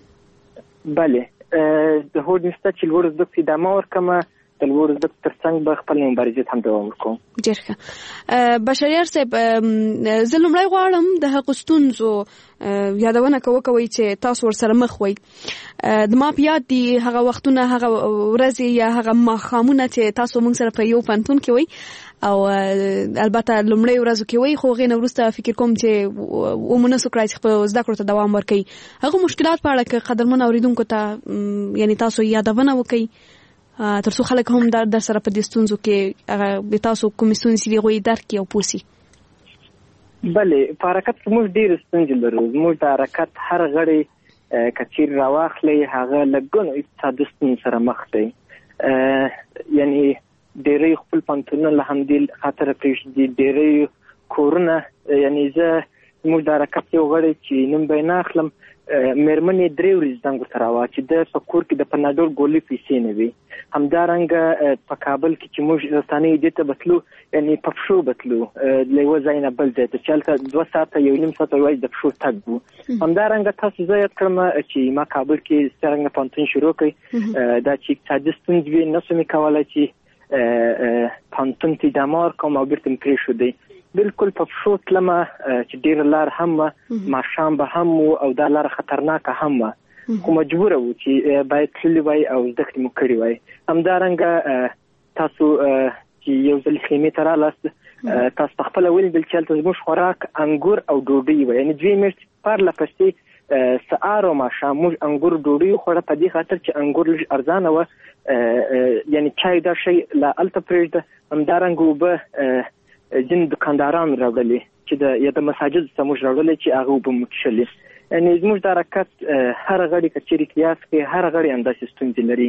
بلې د هوډ مې شته چې لوړو زده کړو ادامه ورکړم. د لوړو زده کړو تر څنګ به خپل مبارزې هم دوام وکړم. ډېر ښه. بشریار صاحب زه لومړی غواړم د هغو ستونزو یادونه کوئ چې تاسو ورسره مخ وئ. د ما په یاد دي هغه وختونه هغه ورځې یا هغه ماښامونه چې تاسو موږ سره په یو پوهنتون کې وئ او البته لومړی ورځو کې وئ خو هغې نه وروسته فکر کوم چې ومونه سو کړئ چې خپل زده کړو ته دوام ورکوئ. هغه مشکلات په اړه که قدرمن اوریدونکو ته یعنی تاسو یادونه وکړئ تر څو خلک هم در سره په دې ستونزو کې هغه تاسو کومې ستونزې دي هغوی درک کړي او پوه شي. بلې په حرکت کې موږ ډېرې ستونزې لرو. زموږ د حرکت هر غړی که چیرې راواخلی هغه له ګڼو اقتصادي ستونزو سره مخ دی. یعنی ډېری خپل پوهنتونونه له همدې خاطره پرېږدي. ډېری کورونه یعنی زه زموږ د حرکت یو غړی چې نوم به یې نه اخلم مېرمنې درې ورځې زنګ ورته راوړه چې د په کور کې د پناډول ګولۍ پیسې نه وي. همدارنګه په کابل کې چې موږ رسنۍ دې ته بتلو یعنی په پښو بتلو له یوه ځای نه بل ځای ته چې هلته دوه ساعته یو نیم ساعته یوازې د پښو تګ وو. همدارنګه تاسو زه یاد کړم چې ما کابل کې څرنګه پوهنتون شروع کړی دا چې اقتصادي ستونزې وې نه شو مې کولی چې پوهنتون ته ادامه ورکړم او بېرته مې پرېښودی. بالکل په پښو تلمه چې ډېره لار هم وه ماښام به هم و او دا لاره خطرناکه هم وه. خو مجبور وو چې باید تللی وای او زده کړې مو کړې وای. همدارنګه تاسو چې یو ځل خیمې ته رالاست تاسو په خپله ولیدل چې هلته زموږ خوراک انګور او ډوډۍ وه، یعنې دوې میاشتې پرله پسې سهار او ماښام موږ انګور ډوډۍ وخوړه، په دې خاطر چې انګور لږ ارزانه وه، یعنې چای دا شی لا هلته پرېږده. همدارنګه اوبه ځینې دوکانداران راوړلې چې د یا د مساجدو څخه موږ راوړلې چې هغه اوبه مو څښلې. یعنې زموږ د حرکت هر غړي که چېرې قیاس کړي هر غړي همداسې ستونزې لري.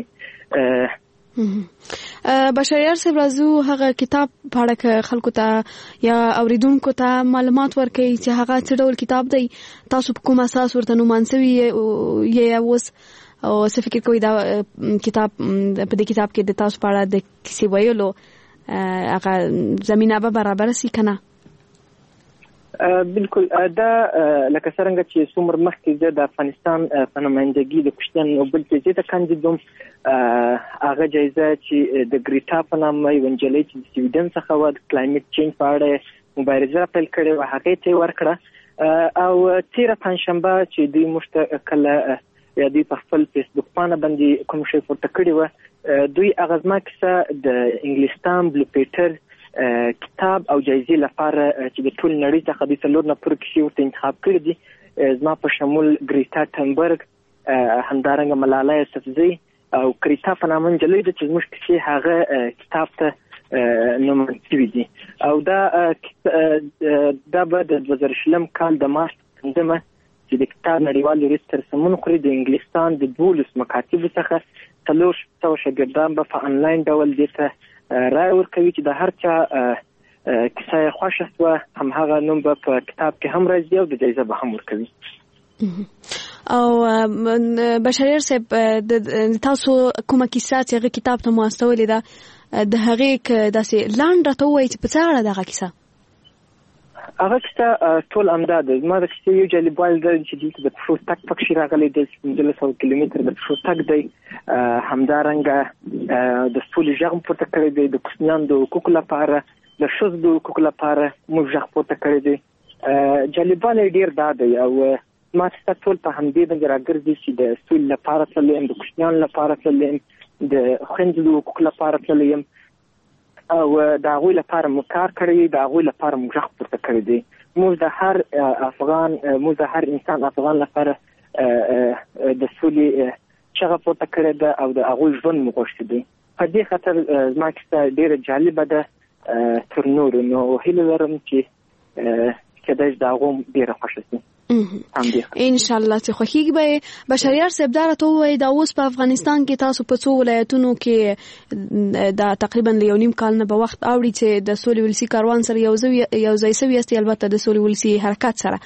بشریار صاحب راځو هغه کتاب په اړه که خلکو ته یا اوریدونکو ته معلومات ورکړئ چې هغه څه ډول کتاب دی، تاسو په کوم اساس ورته نومان سوي یې اوس، او څه فکر کوئ دا کتاب په دې کتاب کې د تاسو په اړه د کیسې ویلو هغه زمینه به برابره سي که نه؟ بالکل دا لکه څرنګه چې څومره مخکې زه د افغانستان په نمایندګي د کوشتن نوبل جایزې ته کاندید وم، هغه جایزه چې د ګریټا په نامه یوه نجلۍ چې د سویډن څخه وه د کلایمټ چینج په اړه مبارزه پیل کړې وه هغې ته یې ورکړه. او تېره پنجشنبه چې دوی موږ ته کله یا دوی په خپل فیسبوک پاڼه باندې کوم شی پورته کړی وه، دوی هغه زما کیسه د انګلستان بلو پیټر کتاب او جایزې لپاره چې د ټول نړۍ څخه د څلور نفرو کیسې ورته انتخاب کړي دي، زما په شمول ګریتا ټنبرګ، همدارنګه ملاله یوسفزۍ او کریتا په نامه نجلۍ ده چې زموږ کیسې هغه کتاب ته نومول شوي دي. او دا دا به د دوه زره شلم کال د مارچ پنځمه چې د کتاب نړیوال ورځ تر سمون خوري د انګلستان د دولسو مکاتبو څخه څلور سوه شاګردان به په انلاین ډول دې ته رای ورکوي چې د هر چا کیسه یې خوښه شوه همهغه نوم به په کتاب کې هم راځي او د جایزه به هم ورکوي. او بشریار صاحب تاسو کومه کیسه چې هغه کتاب ته مو استولې ده د هغې که داسې لاند راته ووایي چې په څه اړه ده هغه کیسه؟ هغه کیسه ټول همدا ده. زما د کیسې یو جالبوالی دا چې دلته د پښو تګ پکښې راغلی دی، پنځلس سوه کیلومتره د پښو تګ دی. همدارنګه د سولې غږ پورته کړی دی، د کوچنیانو د حقوقو لپاره، د ښځو د حقوقو لپاره موږ غږ پورته کړی دی. جالبوالی ډېر دا دی او ما کیسه ټول په همدې باندې راګرځي چې د سولې لپاره تللی یم، د کوچنیانو لپاره تللی یم، د خویندو د حقوقو لپاره تللی یم او د هغوی لپاره مو کار کړی، د هغوی لپاره مو غږ پورته کړی دی. موږ د هر افغان موږ د هر انسان افغان لپاره د سولې چغه پورته کړې ده او د هغوی ژوند مو غوښتی دی. په دې خاطر زما کیسه ډېره جالبه ده تر نورو، نو هیله لرم چې کیدای شي د هغو ډېره خوښه شي. ان شاء الله چې خوښیږي به. بشریار صاحب دا راته ووایي دا اوس په افغانستان کې تاسو په څو ولایتونو کې دا تقریبا له یو نیم کال نه به وخت اوړي چې د سولې ولسي کاروان سره یو ځای سوي یاستئ، البته د سولې ولسي حرکت سره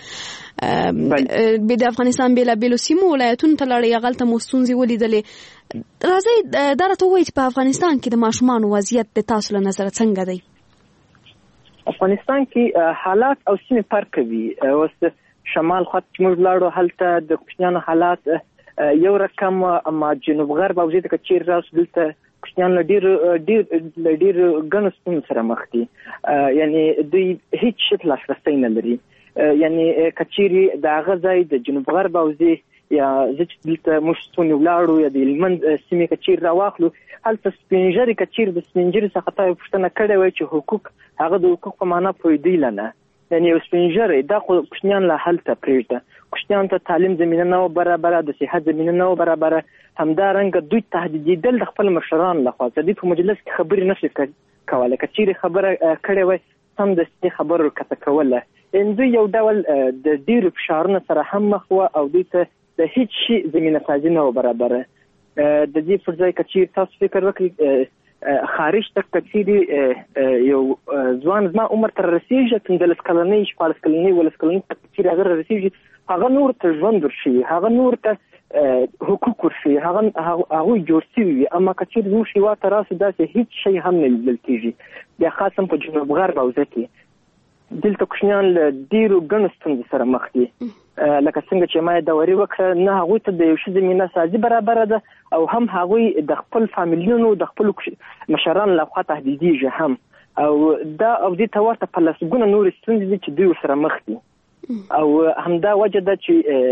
د افغانستان بېلابېلو سیمو ولایتونو ته لاړئ، هغلته مو ستونزې ولیدلې. راځئ دا راته ووایي چې په افغانستان کې د ماشومانو وضعیت د تاسو له نظره څنګه دی؟ افغانستان کې حالات او سیمې فرق کوي. اوس شمال خط چې موږ لاړو هلته د کوچنیانو حالات یو رقم، اما جنوب غرب او زه ته که چیرې راسو دلته کوچنیان له ډېرو ډېر ډېرو ګڼو ستونزو سره مخ دي، یعنې دوی هېڅ شي ته لاسرسی نه لري. یعنې که چیرې د هغه ځای د جنوب غرب او زه یا زه چې دلته موږ ستونې ولاړو یا د هلمند سیمې که چیرې راواخلو هلته سپین ږیري که چیرې د سپین ږیري څخه تا یو پوښتنه کړې وای چې حقوق هغه د حقوق په معنا پوهېدی له نه، یعنې یو سپین ږیری دا خو کوچنیان له هلته پرېږده، کوچنیانو ته تعلیم زمینه نه وه برابره، د صحت زمینه نه وه برابره. همدارنګه دوی تهدیدېدل د خپل مشرانو لخوا، چې دوی په مجلس کې خبرې نه شي کولی، که چیرې خبره کړې وای سمدستي خبره ورکته کوله. یعنې دوی یو ډول د ډېرو فشارونو سره هم مخ وه او دوی ته د هېڅ شي زمینه سازي نه وه برابره. د دې پر ځای که چیرې تاسو فکر وکړئ خارج ته که چیرې یو ځوان زما عمر ته رسېږي، پنځلس کلنۍ شپاړس کلنۍ ولس کلنۍ ته چیرې هغه رسېږي، هغه نور ته ژوند ورښیي، هغه نور ته حقوق ورښیي، هغوی جوړ شوي وي. اما که چیرې زموږ هېواد ته راسو داسې هېڅ شی هم نه لیدل کېږي. بیا خاصا په جنوب غرب حوزه کې دلته کوچنیان له ډېرو ګڼو ستونزو سره مخ دي. لکه څنګه چې ما یې دورې وکړه، نه هغوی ته د یو شي زمینه سازي برابره ده او هم هغوی د خپل فامیلیونو د خپلو مشرانو لخوا تهدیدېږي هم، او دا او دې ته ورته په لسګونه نورې ستونزې دي چې دوی ورسره مخ دي. او همدا وجه ده چې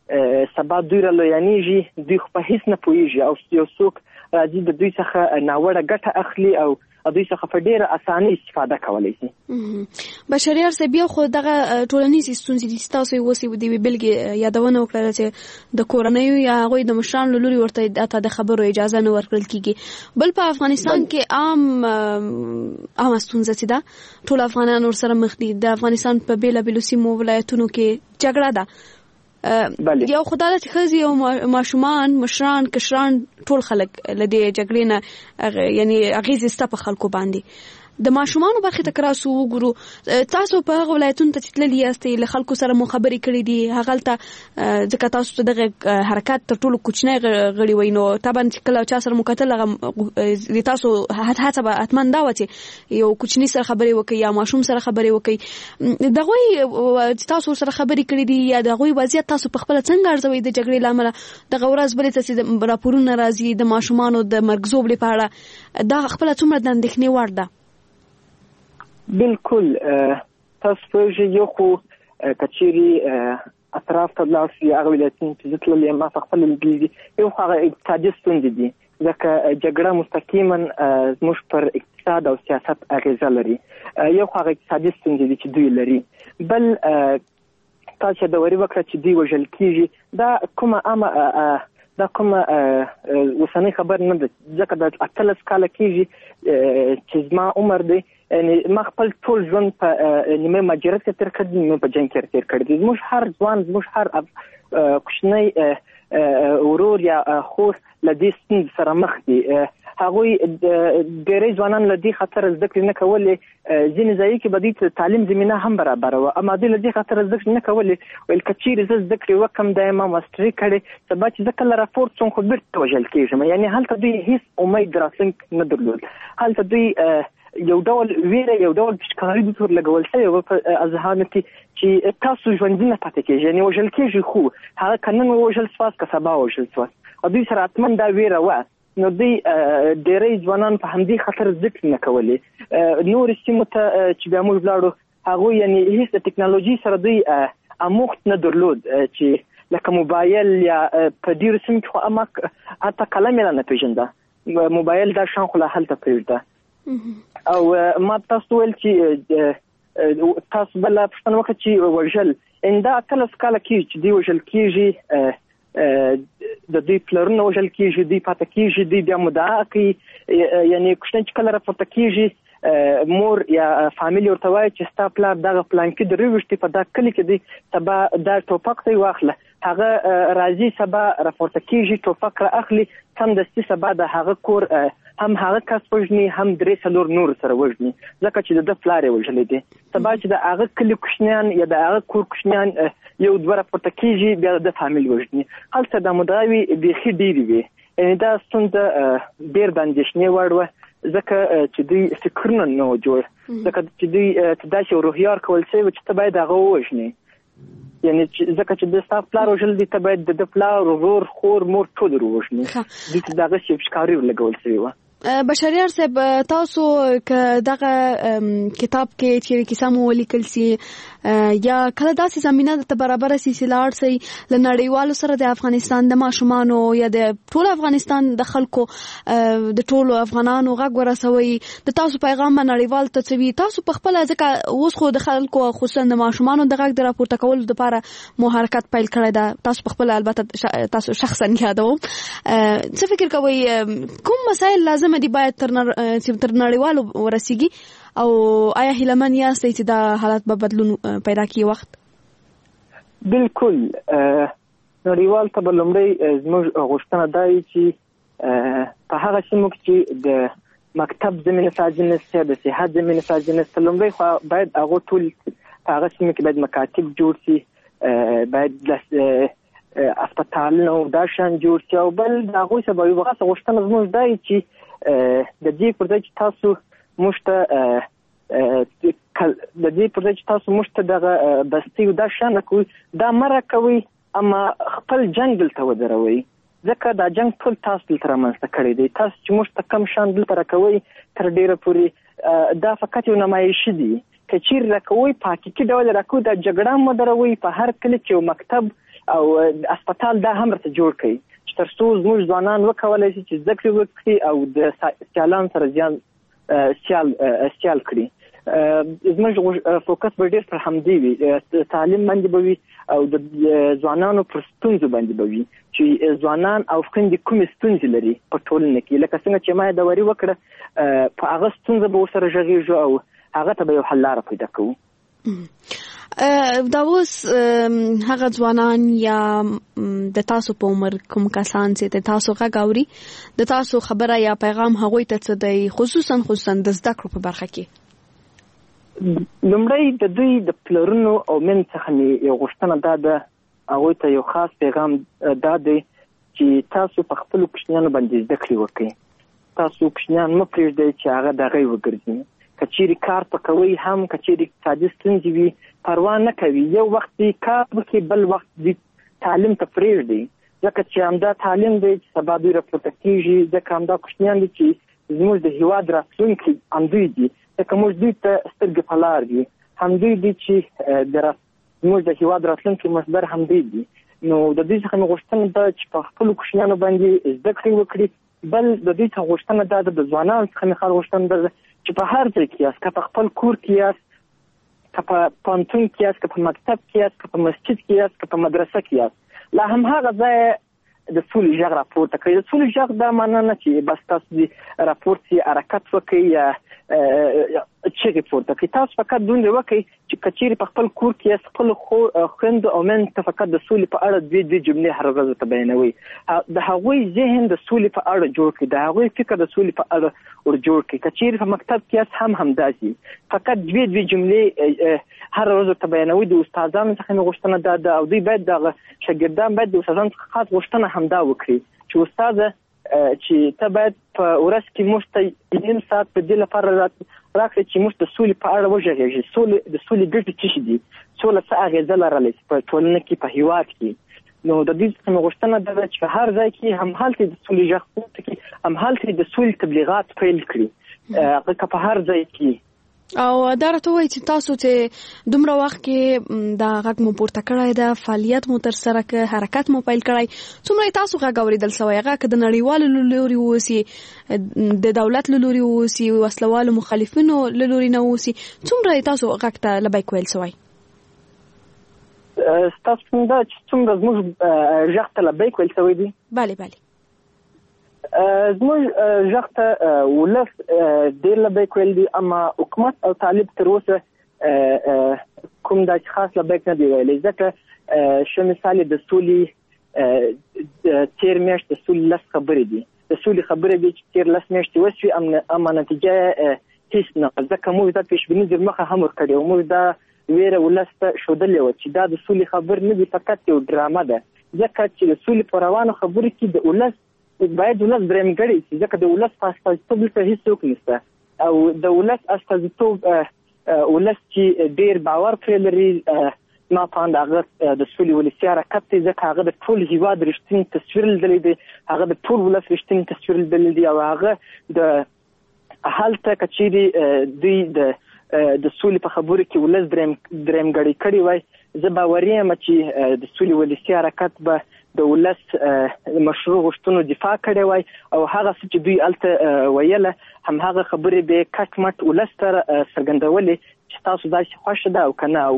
سبا دوی را لویانیږي دوی خو په هیڅ نه پوهیږي او یو څوک راځي د دوی څخه ناوړه ګټه اخلي او دوی څخه په ډیره اسانۍ استفاده کولی شي. بشریار صاحب بیا خو دغه ټولنیزې ستونزې دي تاسو یې اوس د یوې بېلګې یادونه وکړله چې د کورنیو یا هغوی د مشرانو له لوري ورته حتی د خبرو اجازه نه ورکړل کېږي. بل په افغانستان کې عام عامه ستونزه چې ده ټول افغانان ورسره مخ دي. د افغانستان په بېلابېلو سیمو ولایتونو کې جګړه ده. یو خدای چې خزي او ماشومان مشران کشران ټول خلک لدی جګړې نه یعنی اغیز است په خلکو باندې د ماشومان برخه تکراسو وګورو. تاسو په هغه ولایتونو ته تللی یاستئ له خلکو سره مو خبرې کړې دي هغه ته ځکه تاسو ته دغه حرکت تر ټولو کوچنی غړي وینو طبعا چې کله چا سره مو کتل هغه تاسو هڅه به اتمن دا و چې یو کوچنی سره خبرې وکړي یا ماشوم سره خبرې وکړي. دغه تاسو سره خبرې کړې دي یا دغه وضعیت تاسو په خپل څنګه ارزوي د جګړې لامل دغه ورځ بلې چې راپورونه راځي د ماشومانو د مرګ زوب لپاره دا خپل څومره د اندېښنې وړ ده؟ بالکل تاسو په یو خو کچيري اطراف ته لاړ شي هغه ولایتونه چې ځکه ما خپل لیدلي یو هغه اقتصادي ستونزې دي ځکه جګړه مستقیما زموږ پر اقتصاد او سیاست اغیزه لري. یو هغه اقتصادي ستونزې دي چې دوی لري. بل تاسو د وری وکړه چې دوی وژل کیږي دا کومه عامه دا کومه وسنۍ خبر نه ده ځکه د اتلس کاله کیږي چې زما عمر دی یعنی ما خپل ټول ژوند په نیمه مهاجرت کې تیر کړی نیمه په جنګ کې تیر کړی. زموږ هر ځوان زموږ هر کوچنی ورور یا خور له دې ستونزې سره مخ دي. هغوی ډېری ځوانان له دې خاطر زده کړې نه کولې ځینې ځایو کې به دوی ته تعلیم زمینه هم برابره وه اما دوی له دې خاطر زده کړې نه کولې ویل که چیرې زه زده کړې وکړم دا یې ما ماسټري کړې سبا چې زه کله راپورټ شوم خو بېرته وژل کېږم. یعنې هلته دوی هېڅ امید راتلونکی نه درلود. هلته دوی یو ډول ویره یو ډول پشکاري د تور لګول شوی و په اذهان کې چې تاسو ژوندي نه پاتې کېږئ یعنې وژل کېږي خو هغه که نن ووژل سواست که سبا ووژل سواست او دوی سره حتما دا ویره وه نو دوی ډېری ځوانان په همدې خاطر ذکر نه کولې. نورې سیمو ته چې بیا موږ ولاړو هغوی یعنې هېڅ د ټکنالوژي سره دوی اموخت نه درلود چې لکه موبایل یا په ډېرو سیمو کې خو اما حتی قلم یې نه پېژنده موبایل دا شان خو لا هلته پرېږده. او ما تاسو ویل چې تاسو بل پښتنه وکړه چې وژل ان دا اتلس کاله کې چې دی وژل کېږي د دې پلرونو وژل کېږي دی پاتې کېږي دی بیا مدعا کوي یعنی کوښښ چې کله راپورته کېږي مور یا فامیلی ورته وایي چې ستا پلار دغه پلان کې درې ویشتې په دا کلي کې دی سبا دا ټوپک دی واخله هغه راځي سبا راپورته کېږي ټوپک را اخلي سمدستي سبا د هغه کور هم هغه کس وژني هم درې څلور نور سره وژني ځکه چې د ده پلار یې وژلی دی. سبا چې د هغه کلي کوچنیان یا د هغه کور کوچنیان یو دوه راپورته کېږي بیا د فامیل وژني. هلته دا مدعاوې بیخي ډېرې وي یعنې دا ستونزه ډېر د اندېښنې وړ وه ځکه چې دوی فکرونه نه وو جوړ ځکه چې دوی ته داسې یو روحیار کول شوی و چې ته باید هغه ووژنې یعنې ځکه چې د ستا پلار وژل دي ته باید د ده پلار ورور خور مور ټول ور ووژنې دوی ته د هغسې یو پشکاري ورلګول شوې وه. بشریار صاحب تاسو که دغه کتاب کې چې کیسه مو ولیکل سي یا کله داسې زمينه ته برابر سي سلاړ سي ل نړیوالو سره د افغانستان د ماشومانو یا د ټول افغانستان د خلکو د ټول افغانانو غږ ورسوي د تاسو پیغام نړیوال ته چوي تاسو په خپل ځکه اوس خو د خلکو خصوصا د ماشومانو د غږ د راپورته کولو لپاره مو حرکت پیل کړی دا تاسو په خپل البته تاسو شخصا یادوم څه فکر کوئ کوم مسایل لازم دي باید تر نړیوالو ورسیږي او آیا هیلمن یاستئ چې دا حالات به بدلون پیدا کړي وخت؟ بالکل نړیوال ته به لومړی زموږ غوښتنه دا وي چې په هغه سیمو کې چې د مکتب زمینه سازي نشته د صحت زمینه سازي نشته لومړی خو باید هغه ټول په هغه سیمو کې باید مکاتب جوړ شي باید اسپتالونه او دا شان جوړ شي او بل د هغوی څخه به یوه خاصه غوښتنه زموږ دا وي چې د دې پر ځای چې تاسو موږ ته د دې پر ځای چې تاسو موږ ته دغه بستي او دا شان کوئ دا مه راکوئ اما خپل جنګ دلته ودروئ ځکه دا جنګ ټول تاسو دلته رامنځته کړی دی تاسو چې موږ ته کم شان دلته راکوئ تر ډېره پورې دا فقط یو نمایشي دي که چیرې راکوئ په حقیقي ډول راکوئ دا جګړه مه دروئ په هر کلي کې یو مکتب او هسپتال دا هم راته جوړ کړي چې تر څو زموږ ځوانان وکولای شي چې زده کړې وکړي او د سیالانو سره ځان سیال سیال کړي. زموږ فوکس به ډېر پر همدې وي، تعلیم باندې به وي او د ځوانانو پر ستونزو باندې به وي چې ځوانان او خویندې کومې ستونزې لري په ټولنه کې، لکه څنګه چې ما یادواري وکړه په هغه ستونزه به ورسره غږېږو او هغه ته به یو حل لاره پیدا کوو. دا اوس هغه ځوانان یا د تاسو په عمر کوم کسان چې د تاسو غږ اوري، د تاسو خبره یا پیغام هغوی ته څه دی، خصوصا خصوصا د زده کړو په برخه کې؟ لومړی د دوی د پلرونو او من څخه مې یو غوښتنه دا ده، هغوی ته یو خاص پیغام دا دی چې تاسو په خپلو کوچنیانو باندې زده کړې وکړئ. تاسو کوچنیان مه پرېږدئ چې هغه د هغې وګرځي. که چیرې کار په کوئ هم، که چیرې اقتصادي ستونزې وي، پروا نه کوي، یو وخت دی کار وکړي، بل وخت دی تعلیم ته پرېږدئ، ځکه چې همدا تعلیم دی چې سبا دوی راپورته کېږي، ځکه همدا کوچنیان دي چې زموږ د هېواد راتلونکي همدوی دي، ځکه موږ دوی ته سترګې په لار دي، همدوی دي چې د زموږ د هېواد راتلونکي مصدر همدوی دي. نو د دوی څخه مې غوښتنه ده چې په خپلو کوچنیانو باندې زده کړې وکړي. بل د دوی څخه غوښتنه دا ده، د ځوانانو څخه مې خاص غوښتنه ده چې په هر ځای کې یاست، که په خپل کور کې یاست، که په پوهنتون کې یاست، که په مکتب کې یاست، که په مسجد کې یاست، که په مدرسه کې یاست، لا همهغه ځای د سولې غږ راپورته کړئ. د سولې غږ دا معنا نه چې بس تاسو دې راپورت یې حرکت وکړئ یا چیغې پورته کړئ، تاسو فقط دومره وکړئ چې که چیرې په خپل کور کې یاست، خپلو خویندو او میندو ته فقط د سولې په اړه دوې دوې جملې هره ورځ ورته بیانوئ. د هغوی ذهن د سولې په اړه جوړ کړئ، د هغوی فکر د سولې په اړه ور جوړ کړئ. که چیرې په مکتب کې یاست هم همداسې فقط دوې دوې جملې هره ورځ ورته بیانوئ. د استادانو څخه مې غوښتنه دا ده، او دوی باید دغه شاګردان باید د استادانو څخه خاص غوښتنه همدا وکړي چې استاده چې ته باید په ورځ کې موږ ته نیم ساعت په دې لپاره راکړې چې موږ د سولې په اړه وږغېږي. د سولې ګټې څه شي دي، سوله څه اغېزه لرلی په ټولنه کې، په هېواد کې. نو د دې څخه مې غوښتنه دا ده چې په هر ځای کې همهلته د سولې غږ پورته کړي، همهلته د سولې تبلیغات پیل کړي، هغه که په هر ځای کې. او دا راته وایي چې تاسو چې دومره وخت کې دا غږ مو پورته کړی ده، فعالیت مو ترسره کړی، حرکت مو پیل کړی، څومره تاسو غږ اورېدل سوی، هغه که د نړیوالو له لوري واوسي، د دولت له لوري واوسي، وسلوالو مخالفینو له لوري نه واوسي، څومره تاسو غږ ته لبیک ویل سوی؟ ستاسو څنګه چې څومره زموږ غږ ته لبیک ویل سوی دي؟ بله بله، زموږ غږ ته ولس ډېر لبیک ویل دي، اما حکومت او طالب تر اوسه کوم داسې خاص لبیک نه دی ویلی، ځکه ښه مثال د سولې تېر میاشت د سولې لس خبرې دي، د سولې خبرې دي چې تېر لس میاشتې وشوې، اما نتیجه هېڅ نه، ځکه موږ دا پیشبیني در مخه هم ورکړې وه، موږ دا ویره ولس ته ښودلې وه چې دا د سولې خبرې نه دي، فقط یو ډرامه ده، ځکه چې د سولې په روانو خبرو کې د ولس باید ولس درېمګړی شي، ځکه د ولس په استازیتوب دلته هېڅوک نشته، او د ولس استازیتوب ولس چې ډېر باور پرې لري، ما په اند هغه د سولې ولسي حرکت دی، ځکه هغه د ټول هېواد رښتینی تصویر لیدلی دی، هغه د ټول ولس رښتینی تصویر لیدلی دی، او هغه د هلته که چیرې دوی د د سولې په خبرو کې ولس درېمګړی کړی وای، زه باوري یم چې د سولې ولسي حرکت به د ولس مشروع غوښتنو دفاع کړی وای، او هغه څه چې دوی هلته ویله همهغه خبرې به یې کټ مټ ولس ته څرګندولې چې تاسو داسې خوښه ده او که نه.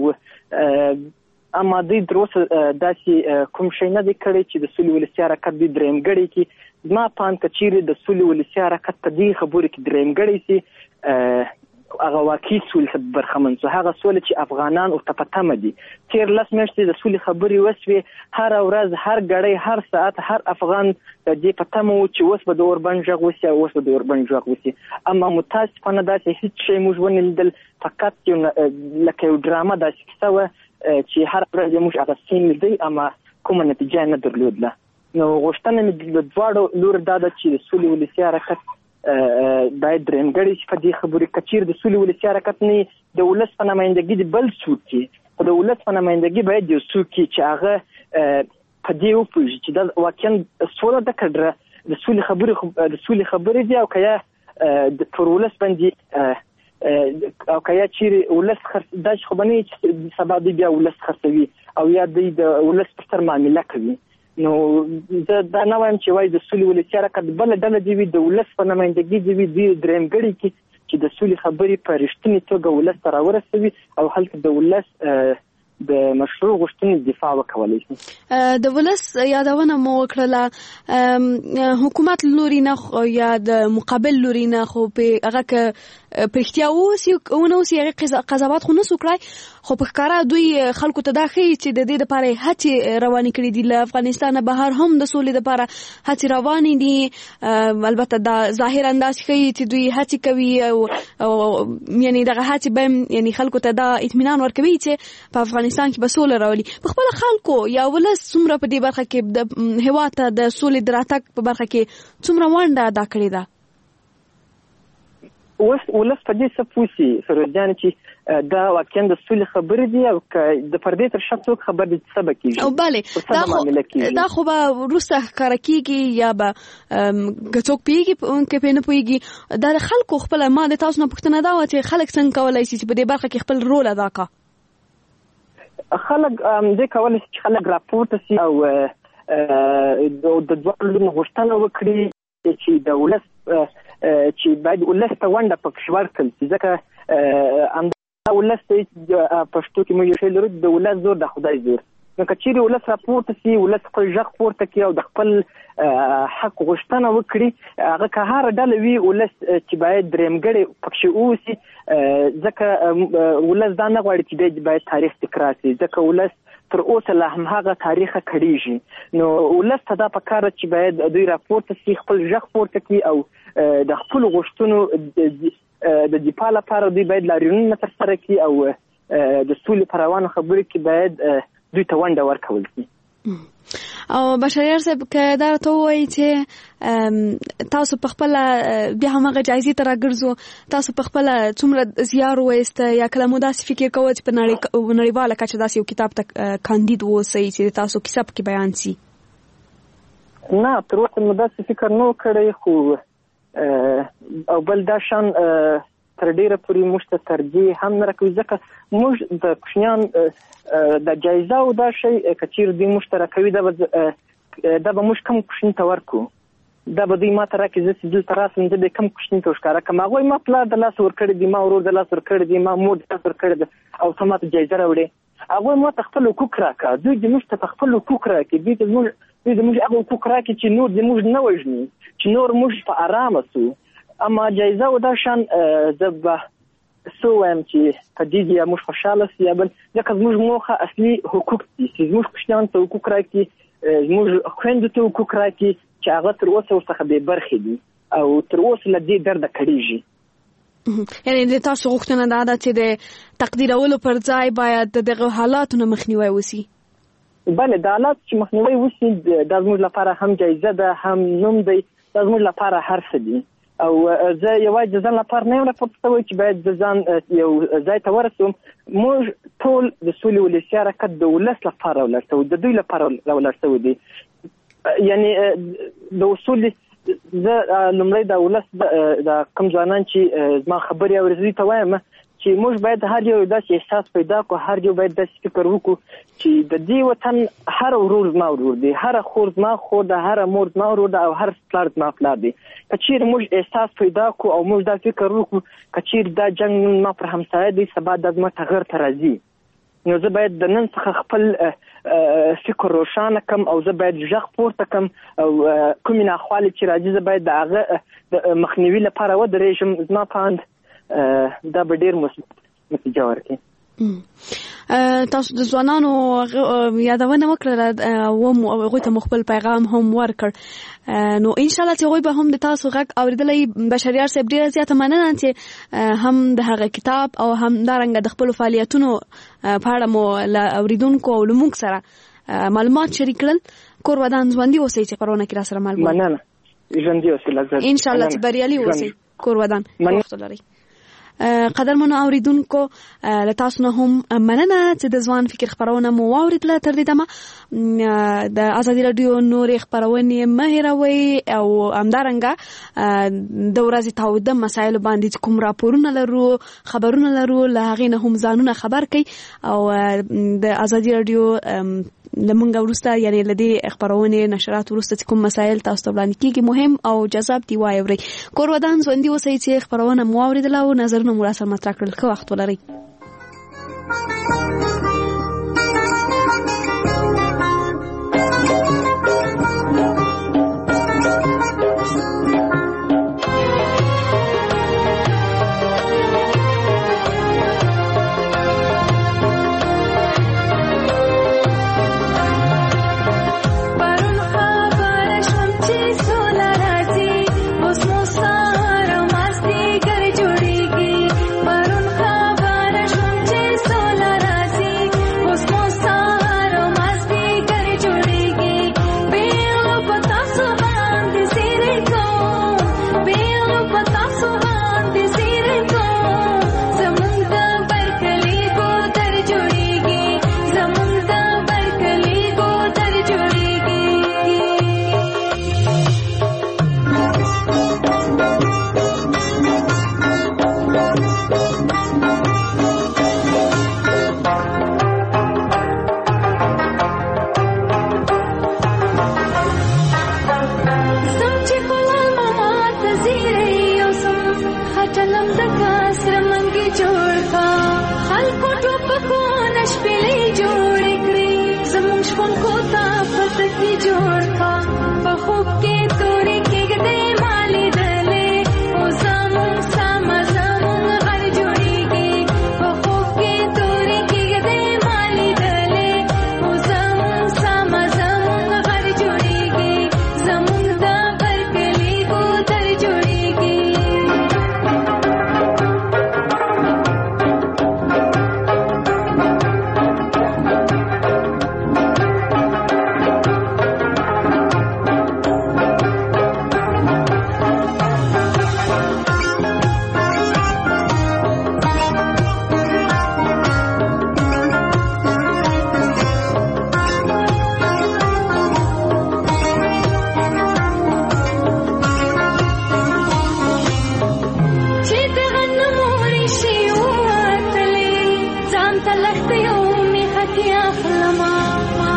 او اما دوی تر اوسه داسې کوم شی نه دی کړی چې د سولې ولسي حرکت دوی درېمګړی کړي. زما په اند که چیرې د سولې ولسي حرکت په دې خبرو کې درېمګړی سي، هغه واقعي سولې ته برخمن سو، هغه سوله چې افغانان ورته په تمه دي. تېر لس میاشتې د سولې خبرې وسوې، هره ورځ، هر ګړی، هر ساعت، هر افغان د دې په تمه و چې اوس به د اوربند غږ وسي او اوس به د اوربند غږ وسي، اما متاسفانه داسې هېڅ شی موږ ونه لیدل، فقط یو لکه یو ډرامه داسې کیسه وه چې هره ورځ یې موږ هغه سین لیدی، اما کومه نتیجه نه درلودله. نو غوښتنه مې د دواړو لورو دا ده چې د سولې ولسي حرکت باید درېمګړی شي په دې خبرې. که چیرې د سولې ولسي حرکت نه د ولس په نمایندګي د بل څوک کې، خو د ولس په نمایندګي باید یو څوک کې چې هغه په دې وپوهېږي چې دا واقعا سوله ده، که د سولې خبرې د سولې خبرې دي، او که یا پر ولس باندې او کیا چیرې ولس خرڅ د خبرني سبا دی بیا ولس خرڅوي او یا د ولس پر سر معاملې کوي. نو زه دا نه وایم چې وای د سولې ولسي حرکت بل ډله دی د ولس په نمائندګي دی د درېمګړي کې چې د سولې خبرې په رښتینی توګه ولس ته راورسوي او هلته د ولس د مشروع غوښتنې دفاع وکولای شي. د ولس یادونه مو وکړه حکومت لوري نه یا د مقابل لوري نه خو په هغه کې پرختیا اوسي او نو سي هغه قضاوت خو نه سوکړای خو په ښکارا دوی خلکو ته دا ښیي چې د دې لپاره هڅې روانې کړې دي له افغانستان بهر هم د سولې لپاره هڅې روانې دي. البته دا ظاهر انداز ښیي چې دوی هڅې کوي او یعنی دغه هڅې به یعنی خلکو ته دا اطمینان ورکوي چې په افغانستان کې به سوله راولي. په خپل خلکو یا ولس څومره په دې برخه کې د هوا ته د سولې دراتک په برخه کې څومره ونډه ادا کړې ده؟ اوس ولس په دې څه پوسي فروزجان چې دا واقعا د سولې خبرې دي او د پردې تر شا څوک خبر دي څه به کېږي او بله دا خو دا خو به وروسته ښکاره کېږي یا به که څوک پوهېږي که پرې نه پوهېږي. دا د خلکو خپله ما د تاسو نه پوښتنه دا وه چې خلک څنګه کولی شي چې په دې برخه کې خپل رول ادا کړه؟ خلک دې کولی شي چې خلک راپورته سي او د دواړو لورو غوښتنه وکړي چې د ولس چې باید ولس ته ونډه پکې ورکړل شي ځکه همدا ولس ته پښتو کې موږ یې لرو د ولس زور د خدای زور. نو که چیرې ولس راپورته سي ولس خپل غږ پورته کړي او د خپل حق غوښتنه وکړي هغه که هر ډله وي ولس چې باید درېمګړی پکې اوسي ځکه ولس دا نه غواړي چې باید تاریخ تکرار شي ځکه ولس تر اوسه لا هم هغه تاریخه کړیږي. نو ولس ته دا پکار چې باید دوی راپورته سي خپل غږ پورته کړي او د خپل غوښتنو د دفاع لپاره دوی باید لاریونونه ترسره کړي او د سولې په روانو خبرو کې باید دوی ته ونډه ورکول شي. او بشریار صاحب که دا ته وایي چې تاسو په خپل بیا هم هغه جایزې ته راګرځو تاسو په خپل څومره زیار وایسته یا کله مو داسې فکر کوئ چې په نړیواله کچه داسې یو کتاب ته کاندید واوسئ چې تاسو کیسه پکې بیان شي؟ نه تر اوسه مو داسې فکر نه و کړی خو او بل دا شان تر ډیره پورې موږ ته ترجیح هم نه راکوي ځکه موږ د کوچنیان د جایزه او دا شی که چیرې دوی موږ ته راکوي دا به دا به موږ کم کوچني ته ورکړو دا به دوی ما ته راکړي زه چې دلته راسم زه به کم کوچني ته ورښکاره کړم هغوی ما پلار د لاس ورکړی دي ما ورور د لاس ورکړی دي ما مور د لاس ورکړی ده او ته ما ته جایزه راوړې هغوی ما ته خپل حقوق راکړه دوی د موږ ته په خپل حقوق راکړي دوی د موږ دوی د موږ هغه حقوق راکړي چې نور د موږ نه وژني چې نور موږ په ارامه سو. اما جایزه او دا شان زه به څه وایم چې په دې کې یا موږ خوشحاله سي یا بل ځکه زموږ موخه اصلي حقوق دي چې زموږ کوچنیانو ته حقوق راکړي زموږ خویندو ته حقوق راکړي چې هغه تر اوسه ورڅخه بې برخې دي او تر اوسه له دې درده کړېږي. یعنې د تاسو غوښتنه دا ده چې د تقدیرولو پر ځای باید د دغه حالاتو نه مخنیوی وسي؟ بله د حالاتو چې مخنیوی وسي دا زموږ لپاره هم جایزه ده هم نوم دی دا زموږ لپاره هر څه دي او زه یوازې د ځان لپاره نه یم راپورته شوی چې باید د ځان یو ځای ته ورسوم. موږ ټول د سولې ولسي حرکت د ولس لپاره ولاړ شوی د دوی لپاره ولاړ شوی دی. یعنې د اصول زه لومړی د ولس د کوم ځوانان چې زما خبرې اوري دوی ته وایم چې موږ باید هر یو داسې احساس پیدا کړو هر یو باید داسې فکر وکړو چې د دې وطن هر ورور زما ورور دی هر خور زما خور ده هر مور زما ورور ده او هر پلار زما پلار دی. که چیرې موږ احساس پیدا کړو او موږ دا فکر وکړو که چیرې دا جنګ ما پر همسایه دی سبا دا زما ټغر ته راځي نو زه باید د نن څخه خپل فکر روښانه کړم او زه باید غږ پورته کړم او کومې ناخوالې چې راځي زه باید د هغه د مخنیوي لپاره ودرېږم. زما په اند دا به ډېر مثبت نتیجه ورکړي. تاسو د ځوانانو یادونه وکړه او هغوی ته مو خپل پیغام هم ورکړ نو انشاءالله چې هغوی به هم د تاسو غږ اورېدلی. بشریار صاحب ډېره زیاته مننه چې هم د هغه کتاب او همدارنګه د خپلو فعالیتونو په اړه مو له اورېدونکو او له موږ سره معلومات شریک کړل. کور ودان ژوندي اوسئ چې خپرونه کې را سره معلومات مننه ژوندي اوسئ انشاءالله چې بریالي اوسئ کور ودان وخت لرئ. قدرمنو اوریدونکو له تاسو نه هم مننه چې د ځوان فکر خبرونه مو واوریدله. تر دې دمه د ازادي رادیو نورې خبرونه مه هېروئ او همدارنګه د ورځې تاوده مسایلو باندې کوم راپورونه لرو خبرونه لرو له هغې نه هم ځانونه خبر کړئ او د ازادي رادیو لمونږ وروسته یعنی له دې خبرونې نشرات وروسته چې کوم مسایل تاسو ته وړاندې کېږي مهم او جذاب دي واورئ. کور ودان ژوندي اوسئ چې خبرونه مو واورېدله او نظرونه مو راسره مطرح کړل. ښه وخت ولرئ.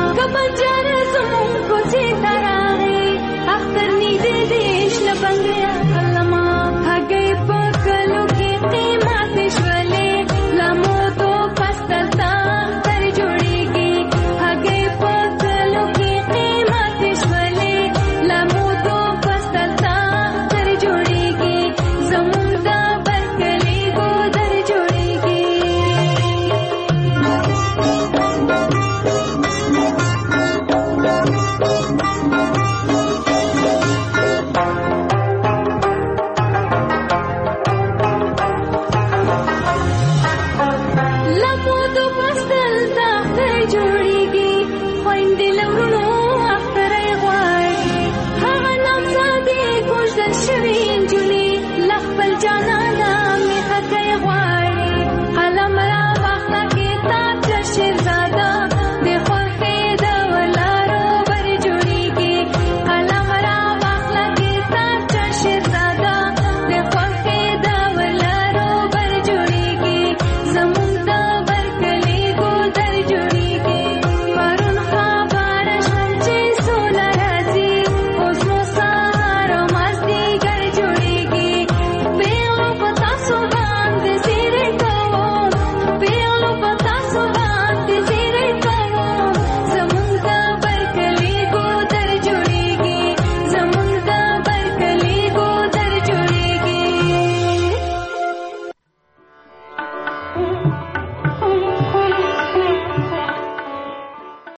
Bangla